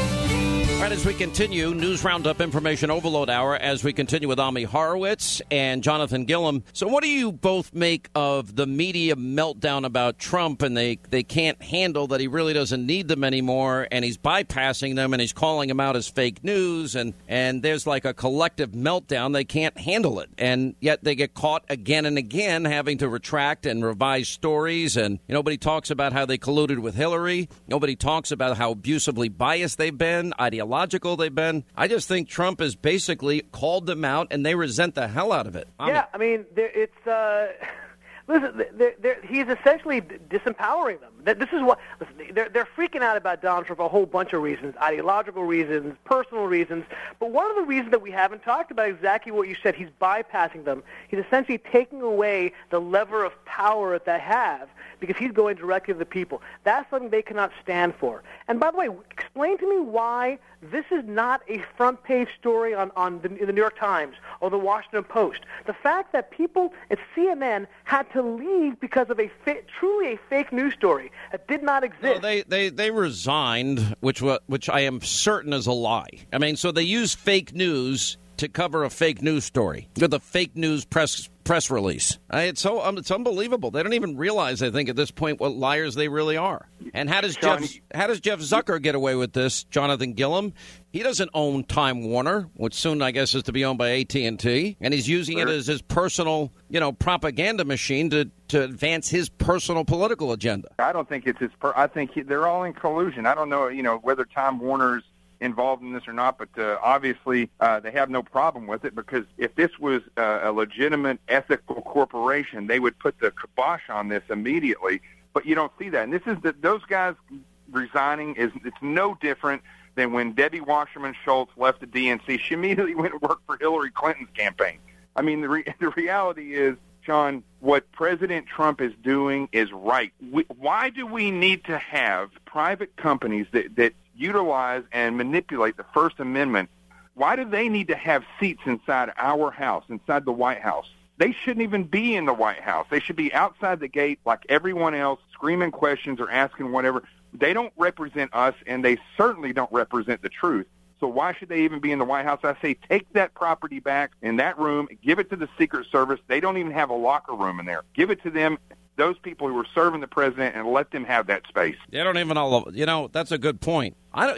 Speaker 1: All right, as we continue, News Roundup Information Overload Hour, as we continue with Ami Horowitz and Jonathan Gilliam. So what do you both make of the media meltdown about Trump, and they can't handle that he really doesn't need them anymore, and he's bypassing them, and he's calling them out as fake news, and there's like a collective meltdown. They can't handle it, and yet they get caught again and again having to retract and revise stories, and nobody talks about how they colluded with Hillary. Nobody talks about how abusively biased they've been, ideological they've been. I just think Trump has basically called them out, and they resent the hell out of it.
Speaker 9: I mean, listen, he's essentially disempowering them. This is what they're freaking out about Donald Trump for a whole bunch of reasons, ideological reasons, personal reasons. But one of the reasons that we haven't talked about exactly what you said, he's bypassing them. He's essentially taking away the lever of power that they have because he's going directly to the people. That's something they cannot stand for. And by the way, explain to me why this is not a front page story in the New York Times or the Washington Post. The fact that people at CNN had to leave because of truly a fake news story that did not exist.
Speaker 1: Well, they resigned, which I am certain is a lie. I mean, so they use fake news to cover a fake news story with a fake news press release. It's unbelievable. They don't even realize, I think, at this point what liars they really are. And how does Jeff Zucker get away with this, Jonathan Gilliam? He doesn't own Time Warner, which soon, I guess, is to be owned by AT&T, and he's using it as his personal, propaganda machine to advance his personal political agenda.
Speaker 8: I don't think it's his. I think they're all in collusion. I don't know, whether Time Warner's involved in this or not, but obviously they have no problem with it, because if this was a legitimate ethical corporation, they would put the kibosh on this immediately. But you don't see that. And this is those guys resigning it's no different than when Debbie Wasserman Schultz left the DNC. She immediately went to work for Hillary Clinton's campaign. I mean, the reality is, Sean, what President Trump is doing is right. Why do we need to have private companies that utilize and manipulate the First Amendment? Why do they need to have seats inside our house, inside the White House? They shouldn't even be in the White House. They should be outside the gate like everyone else, screaming questions or asking whatever. They don't represent us, and they certainly don't represent the truth. So why should they even be in the White House? I say take that property back in that room, give it to the Secret Service. They don't even have a locker room in there. Give it to them, those people who were serving the president, and let them have that space.
Speaker 1: They don't even all. That's a good point.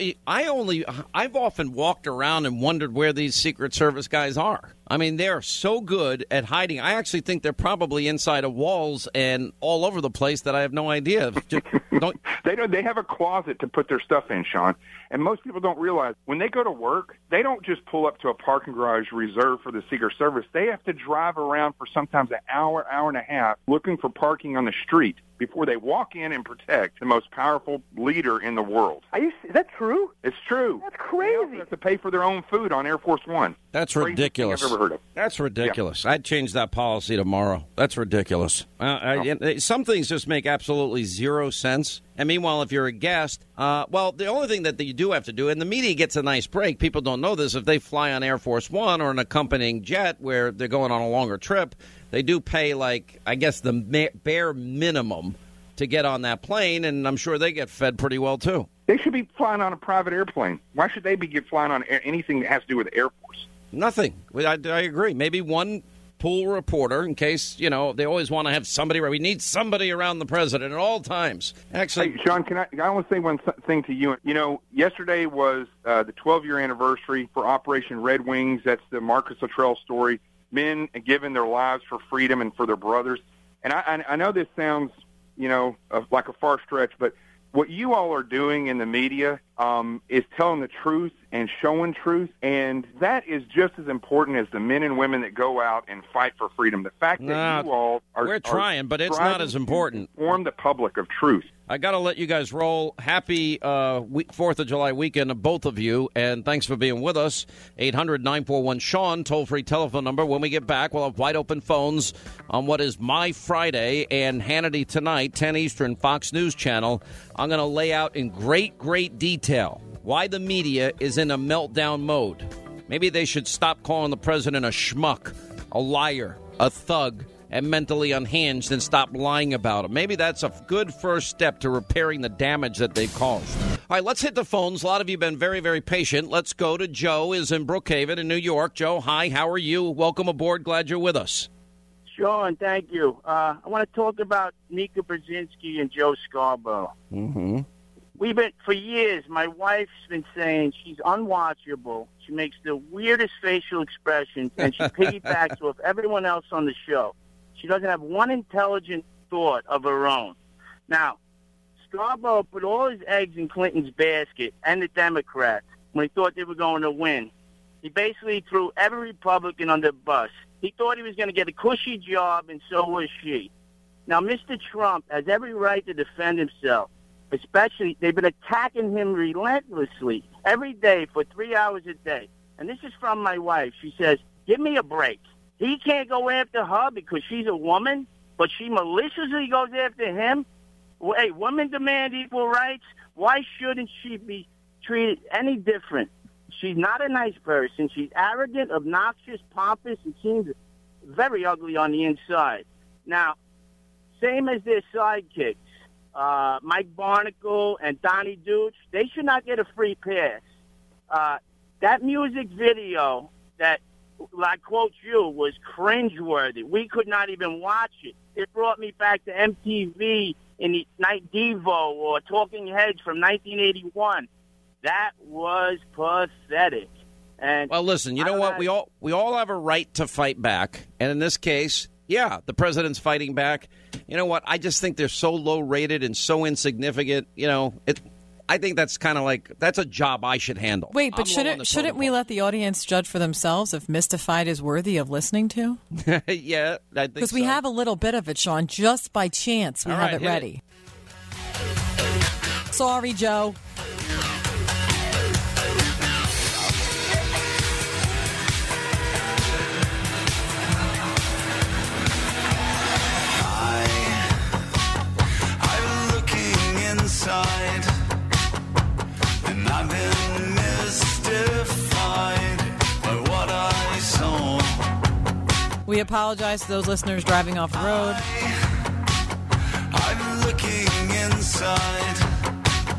Speaker 1: I've often walked around and wondered where these Secret Service guys are. I mean, they're so good at hiding. I actually think they're probably inside of walls and all over the place that I have no idea.
Speaker 8: They have a closet to put their stuff in, Sean. And most people don't realize when they go to work, they don't just pull up to a parking garage reserved for the Secret Service. They have to drive around for sometimes an hour, hour and a half looking for parking on the street before they walk in and protect the most powerful leader in the world.
Speaker 9: Is that true?
Speaker 8: It's true.
Speaker 9: That's crazy.
Speaker 8: They also have to pay for their own food on Air Force One.
Speaker 1: That's
Speaker 8: Craziest
Speaker 1: ridiculous.
Speaker 8: thing I've ever heard of.
Speaker 1: That's ridiculous. Yeah. I'd change that policy tomorrow. That's ridiculous. Some things just make absolutely zero sense. And meanwhile, if you're a guest, the only thing that you do have to do, and the media gets a nice break, people don't know this, if they fly on Air Force One or an accompanying jet where they're going on a longer trip, they do pay, the bare minimum to get on that plane, and I'm sure they get fed pretty well, too.
Speaker 8: They should be flying on a private airplane. Why should they be flying on anything that has to do with the Air Force?
Speaker 1: Nothing. I agree. Maybe one pool reporter in case, they always want to have somebody. We need somebody around the president at all times. Actually,
Speaker 8: hey, Sean, I want to say one thing to you. Yesterday was the 12-year anniversary for Operation Red Wings. That's the Marcus Luttrell story. Men giving their lives for freedom and for their brothers. And I know this sounds, like a far stretch, but what you all are doing in the media is telling the truth and showing truth, and that is just as important as the men and women that go out and fight for freedom. The fact that you all are...
Speaker 1: We're trying, but it's not as important.
Speaker 8: Inform the public of truth.
Speaker 1: I got to let you guys roll. Happy 4th of July weekend to both of you, and thanks for being with us. 800-941-SEAN, toll-free telephone number. When we get back, we'll have wide-open phones on what is My Friday and Hannity Tonight, 10 Eastern, Fox News Channel. I'm going to lay out in great, great detail why the media is in a meltdown mode. Maybe they should stop calling the president a schmuck, a liar, a thug, and mentally unhinged, and stop lying about him. Maybe that's a good first step to repairing the damage that they've caused. All right, let's hit the phones. A lot of you have been very, very patient. Let's go to Joe, is in Brookhaven in New York. Joe, hi, how are you? Welcome aboard. Glad you're with us.
Speaker 10: Sean, thank you. I want to talk about Mika Brzezinski and Joe Scarborough.
Speaker 1: Mm-hmm.
Speaker 10: For years, my wife's been saying she's unwatchable. She makes the weirdest facial expressions, and she piggybacks off everyone else on the show. She doesn't have one intelligent thought of her own. Now, Scarborough put all his eggs in Clinton's basket and the Democrats when he thought they were going to win. He basically threw every Republican under the bus. He thought he was going to get a cushy job, and so was she. Now, Mr. Trump has every right to defend himself. Especially, they've been attacking him relentlessly every day for 3 hours a day. And this is from my wife. She says, give me a break. He can't go after her because she's a woman, but she maliciously goes after him. Hey, women demand equal rights. Why shouldn't she be treated any different? She's not a nice person. She's arrogant, obnoxious, pompous, and seems very ugly on the inside. Now, same as their sidekicks. Mike Barnicle and Donnie Deutsch, they should not get a free pass. That music video that, I quote you, was cringeworthy. We could not even watch it. It brought me back to MTV in the Night Devo or Talking Heads from 1981. That was pathetic. And
Speaker 1: well, listen, you know what? We all have a right to fight back, and in this case, yeah, the president's fighting back. You know what? I just think they're so low-rated and so insignificant. I think that's kind of like, that's a job I should handle.
Speaker 11: Wait, but shouldn't we let the audience judge for themselves if Mystified is worthy of listening to?
Speaker 1: Yeah, I think
Speaker 11: because we have a little bit of it, Sean. Just by chance, we have it ready. Sorry, Joe.
Speaker 15: And I've been mystified by what I saw.
Speaker 11: We apologize to those listeners driving off the road.
Speaker 15: I'm looking inside,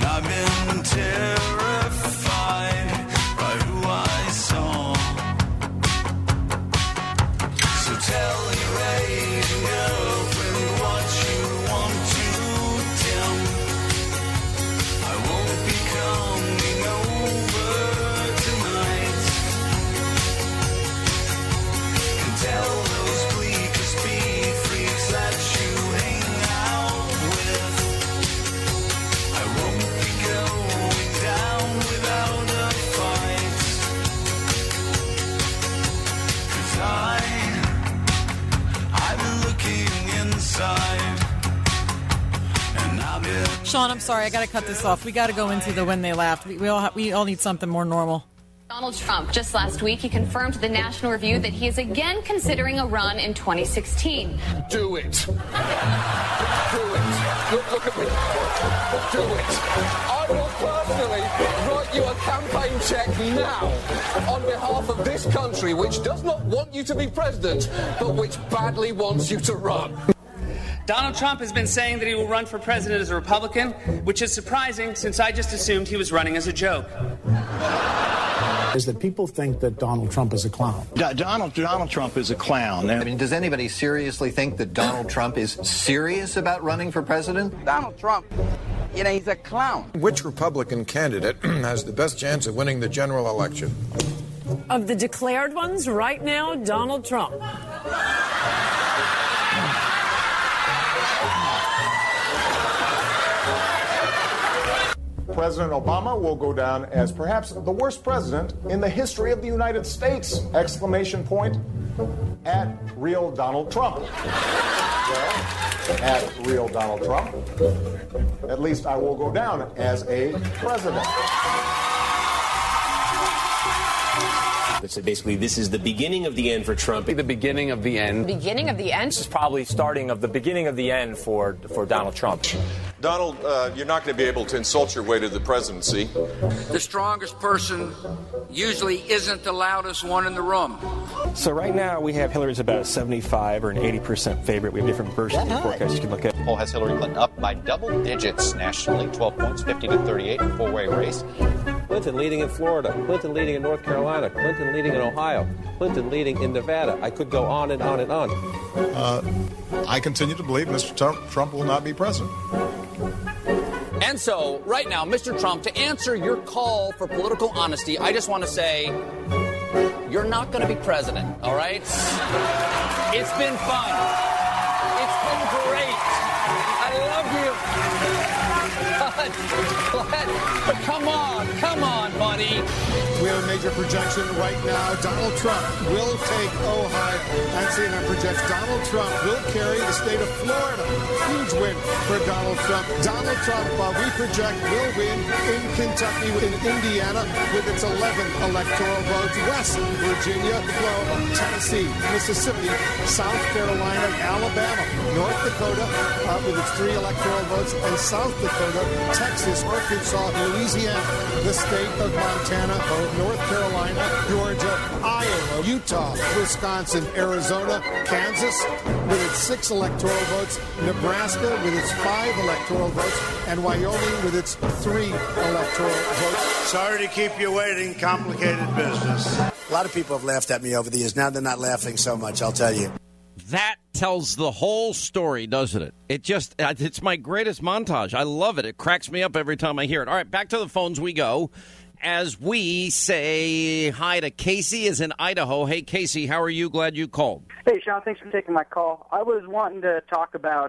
Speaker 15: And I've been terrified by who I saw. So tell your aging girlfriend what you want to tell me. I won't be coming over tonight. And tell those bleaker speed freaks that you hang out with, I won't be going down without a fight. 'Cause I've been looking inside, and I've been...
Speaker 11: Sean, I'm sorry. I got to cut this off. We got to go into the when they laughed. We all need something more normal.
Speaker 13: Donald Trump, just last week, he confirmed to the National Review that he is again considering a run in 2016.
Speaker 16: Do it. Do it. Look at me. Do it. I will personally write you a campaign check now on behalf of this country, which does not want you to be president, but which badly wants you to run.
Speaker 18: Donald Trump has been saying that he will run for president as a Republican, which is surprising since I just assumed he was running as a joke.
Speaker 22: Is that people think that Donald Trump is a clown.
Speaker 23: Donald Trump is a clown. I mean, does anybody seriously think that Donald Trump is serious about running for president?
Speaker 24: Donald Trump, he's a clown.
Speaker 25: Which Republican candidate has the best chance of winning the general election?
Speaker 26: Of the declared ones right now, Donald Trump.
Speaker 21: President Obama will go down as perhaps the worst president in the history of the United States! Exclamation point at real Donald Trump. Well, at real Donald Trump, at least I will go down as a president.
Speaker 27: So basically, this is the beginning of the end for Trump.
Speaker 19: The beginning of the end.
Speaker 13: Beginning of the end?
Speaker 19: This is probably starting of the beginning of the end for Donald Trump.
Speaker 25: Donald, you're not going to be able to insult your way to the presidency.
Speaker 24: The strongest person usually isn't the loudest one in the room.
Speaker 19: So right now we have Hillary's about a 75 or an 80% favorite. We have different versions of the forecast you can look at.
Speaker 28: Poll has Hillary Clinton up by double digits nationally, 12 points, 50-38, four-way race.
Speaker 30: Clinton leading in Florida, Clinton leading in North Carolina, Clinton leading in Ohio, Clinton leading in Nevada. I could go on and on and on.
Speaker 21: I continue to believe Mr. Trump will not be president.
Speaker 18: And so, right now, Mr. Trump, to answer your call for political honesty, I just want to say, you're not going to be president, all right? It's been fun. It's been great. I love you. But come on, buddy.
Speaker 21: We have a major projection right now. Donald Trump will take Ohio. And CNN projects Donald Trump will carry the state of Florida. Huge win for Donald Trump. Donald Trump, we project, will win in Kentucky, in Indiana, with its 11 electoral votes. West Virginia, Oklahoma, Tennessee, Mississippi, South Carolina, Alabama, North Dakota, with its 3 electoral votes, and South Dakota, Texas, Arkansas, Louisiana, the state of Montana, North Carolina, Georgia, Iowa, Utah, Wisconsin, Arizona, Kansas with its 6 electoral votes, Nebraska with its 5 electoral votes, and Wyoming with its 3 electoral votes.
Speaker 31: Sorry to keep you waiting. Complicated business. A lot of people have laughed at me over the years. Now they're not laughing so much, I'll tell you.
Speaker 1: That tells the whole story, doesn't it? It's my greatest montage. I love it. It cracks me up every time I hear it. All right, back to the phones we go as we say hi to Casey is in Idaho. Hey, Casey, how are you? Glad you called.
Speaker 33: Hey, Sean, thanks for taking my call. I was wanting to talk about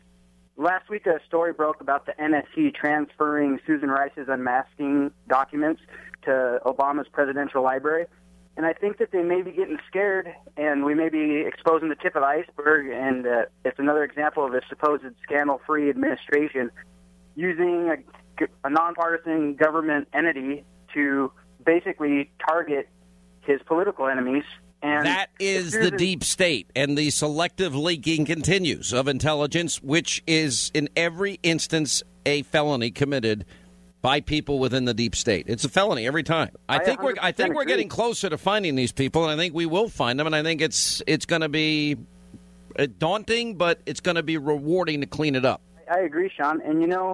Speaker 33: last week a story broke about the NSC transferring Susan Rice's unmasking documents to Obama's presidential library. And I think that they may be getting scared, and we may be exposing the tip of the iceberg, and it's another example of a supposed scandal-free administration using a nonpartisan government entity to basically target his political enemies. And
Speaker 1: that is the deep state, and the selective leaking continues of intelligence, which is in every instance a felony committed by people within the deep state. It's a felony every time. I think we're getting closer to finding these people, and I think we will find them, and I think it's going to be daunting, but it's going to be rewarding to clean it up.
Speaker 33: I agree, Sean. And,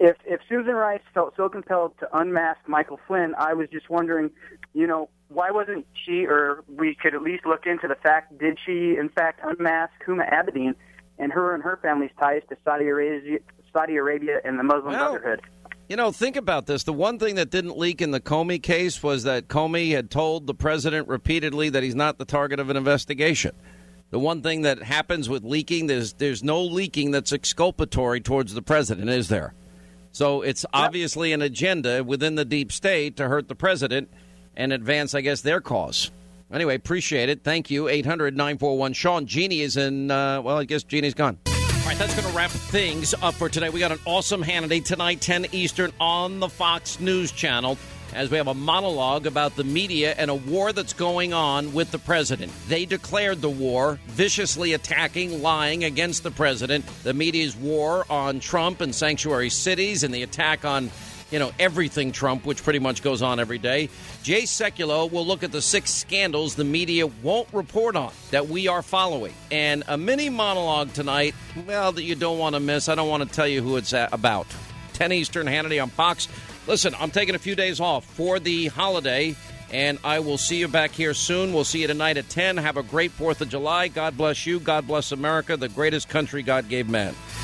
Speaker 33: if Susan Rice felt so compelled to unmask Michael Flynn, I was just wondering, why wasn't she, or we could at least look into the fact, did she in fact unmask Huma Abedin and her family's ties to Saudi Arabia and the Muslim Brotherhood?
Speaker 1: Think about this. The one thing that didn't leak in the Comey case was that Comey had told the president repeatedly that he's not the target of an investigation. The one thing that happens with leaking, there's no leaking that's exculpatory towards the president, is there? So it's obviously an agenda within the deep state to hurt the president and advance, I guess, their cause. Anyway, appreciate it. Thank you. 800-941-SEAN. Jeannie is in, I guess Jeannie's gone. All right, that's going to wrap things up for today. We got an awesome Hannity tonight, 10 Eastern, on the Fox News Channel, as we have a monologue about the media and a war that's going on with the president. They declared the war, viciously attacking, lying against the president. The media's war on Trump and sanctuary cities and the attack on, everything Trump, which pretty much goes on every day. Jay Sekulow will look at the 6 scandals the media won't report on that we are following. And a mini monologue tonight, that you don't want to miss. I don't want to tell you who it's about. 10 Eastern, Hannity on Fox. Listen, I'm taking a few days off for the holiday, and I will see you back here soon. We'll see you tonight at 10. Have a great 4th of July. God bless you. God bless America, the greatest country God gave man.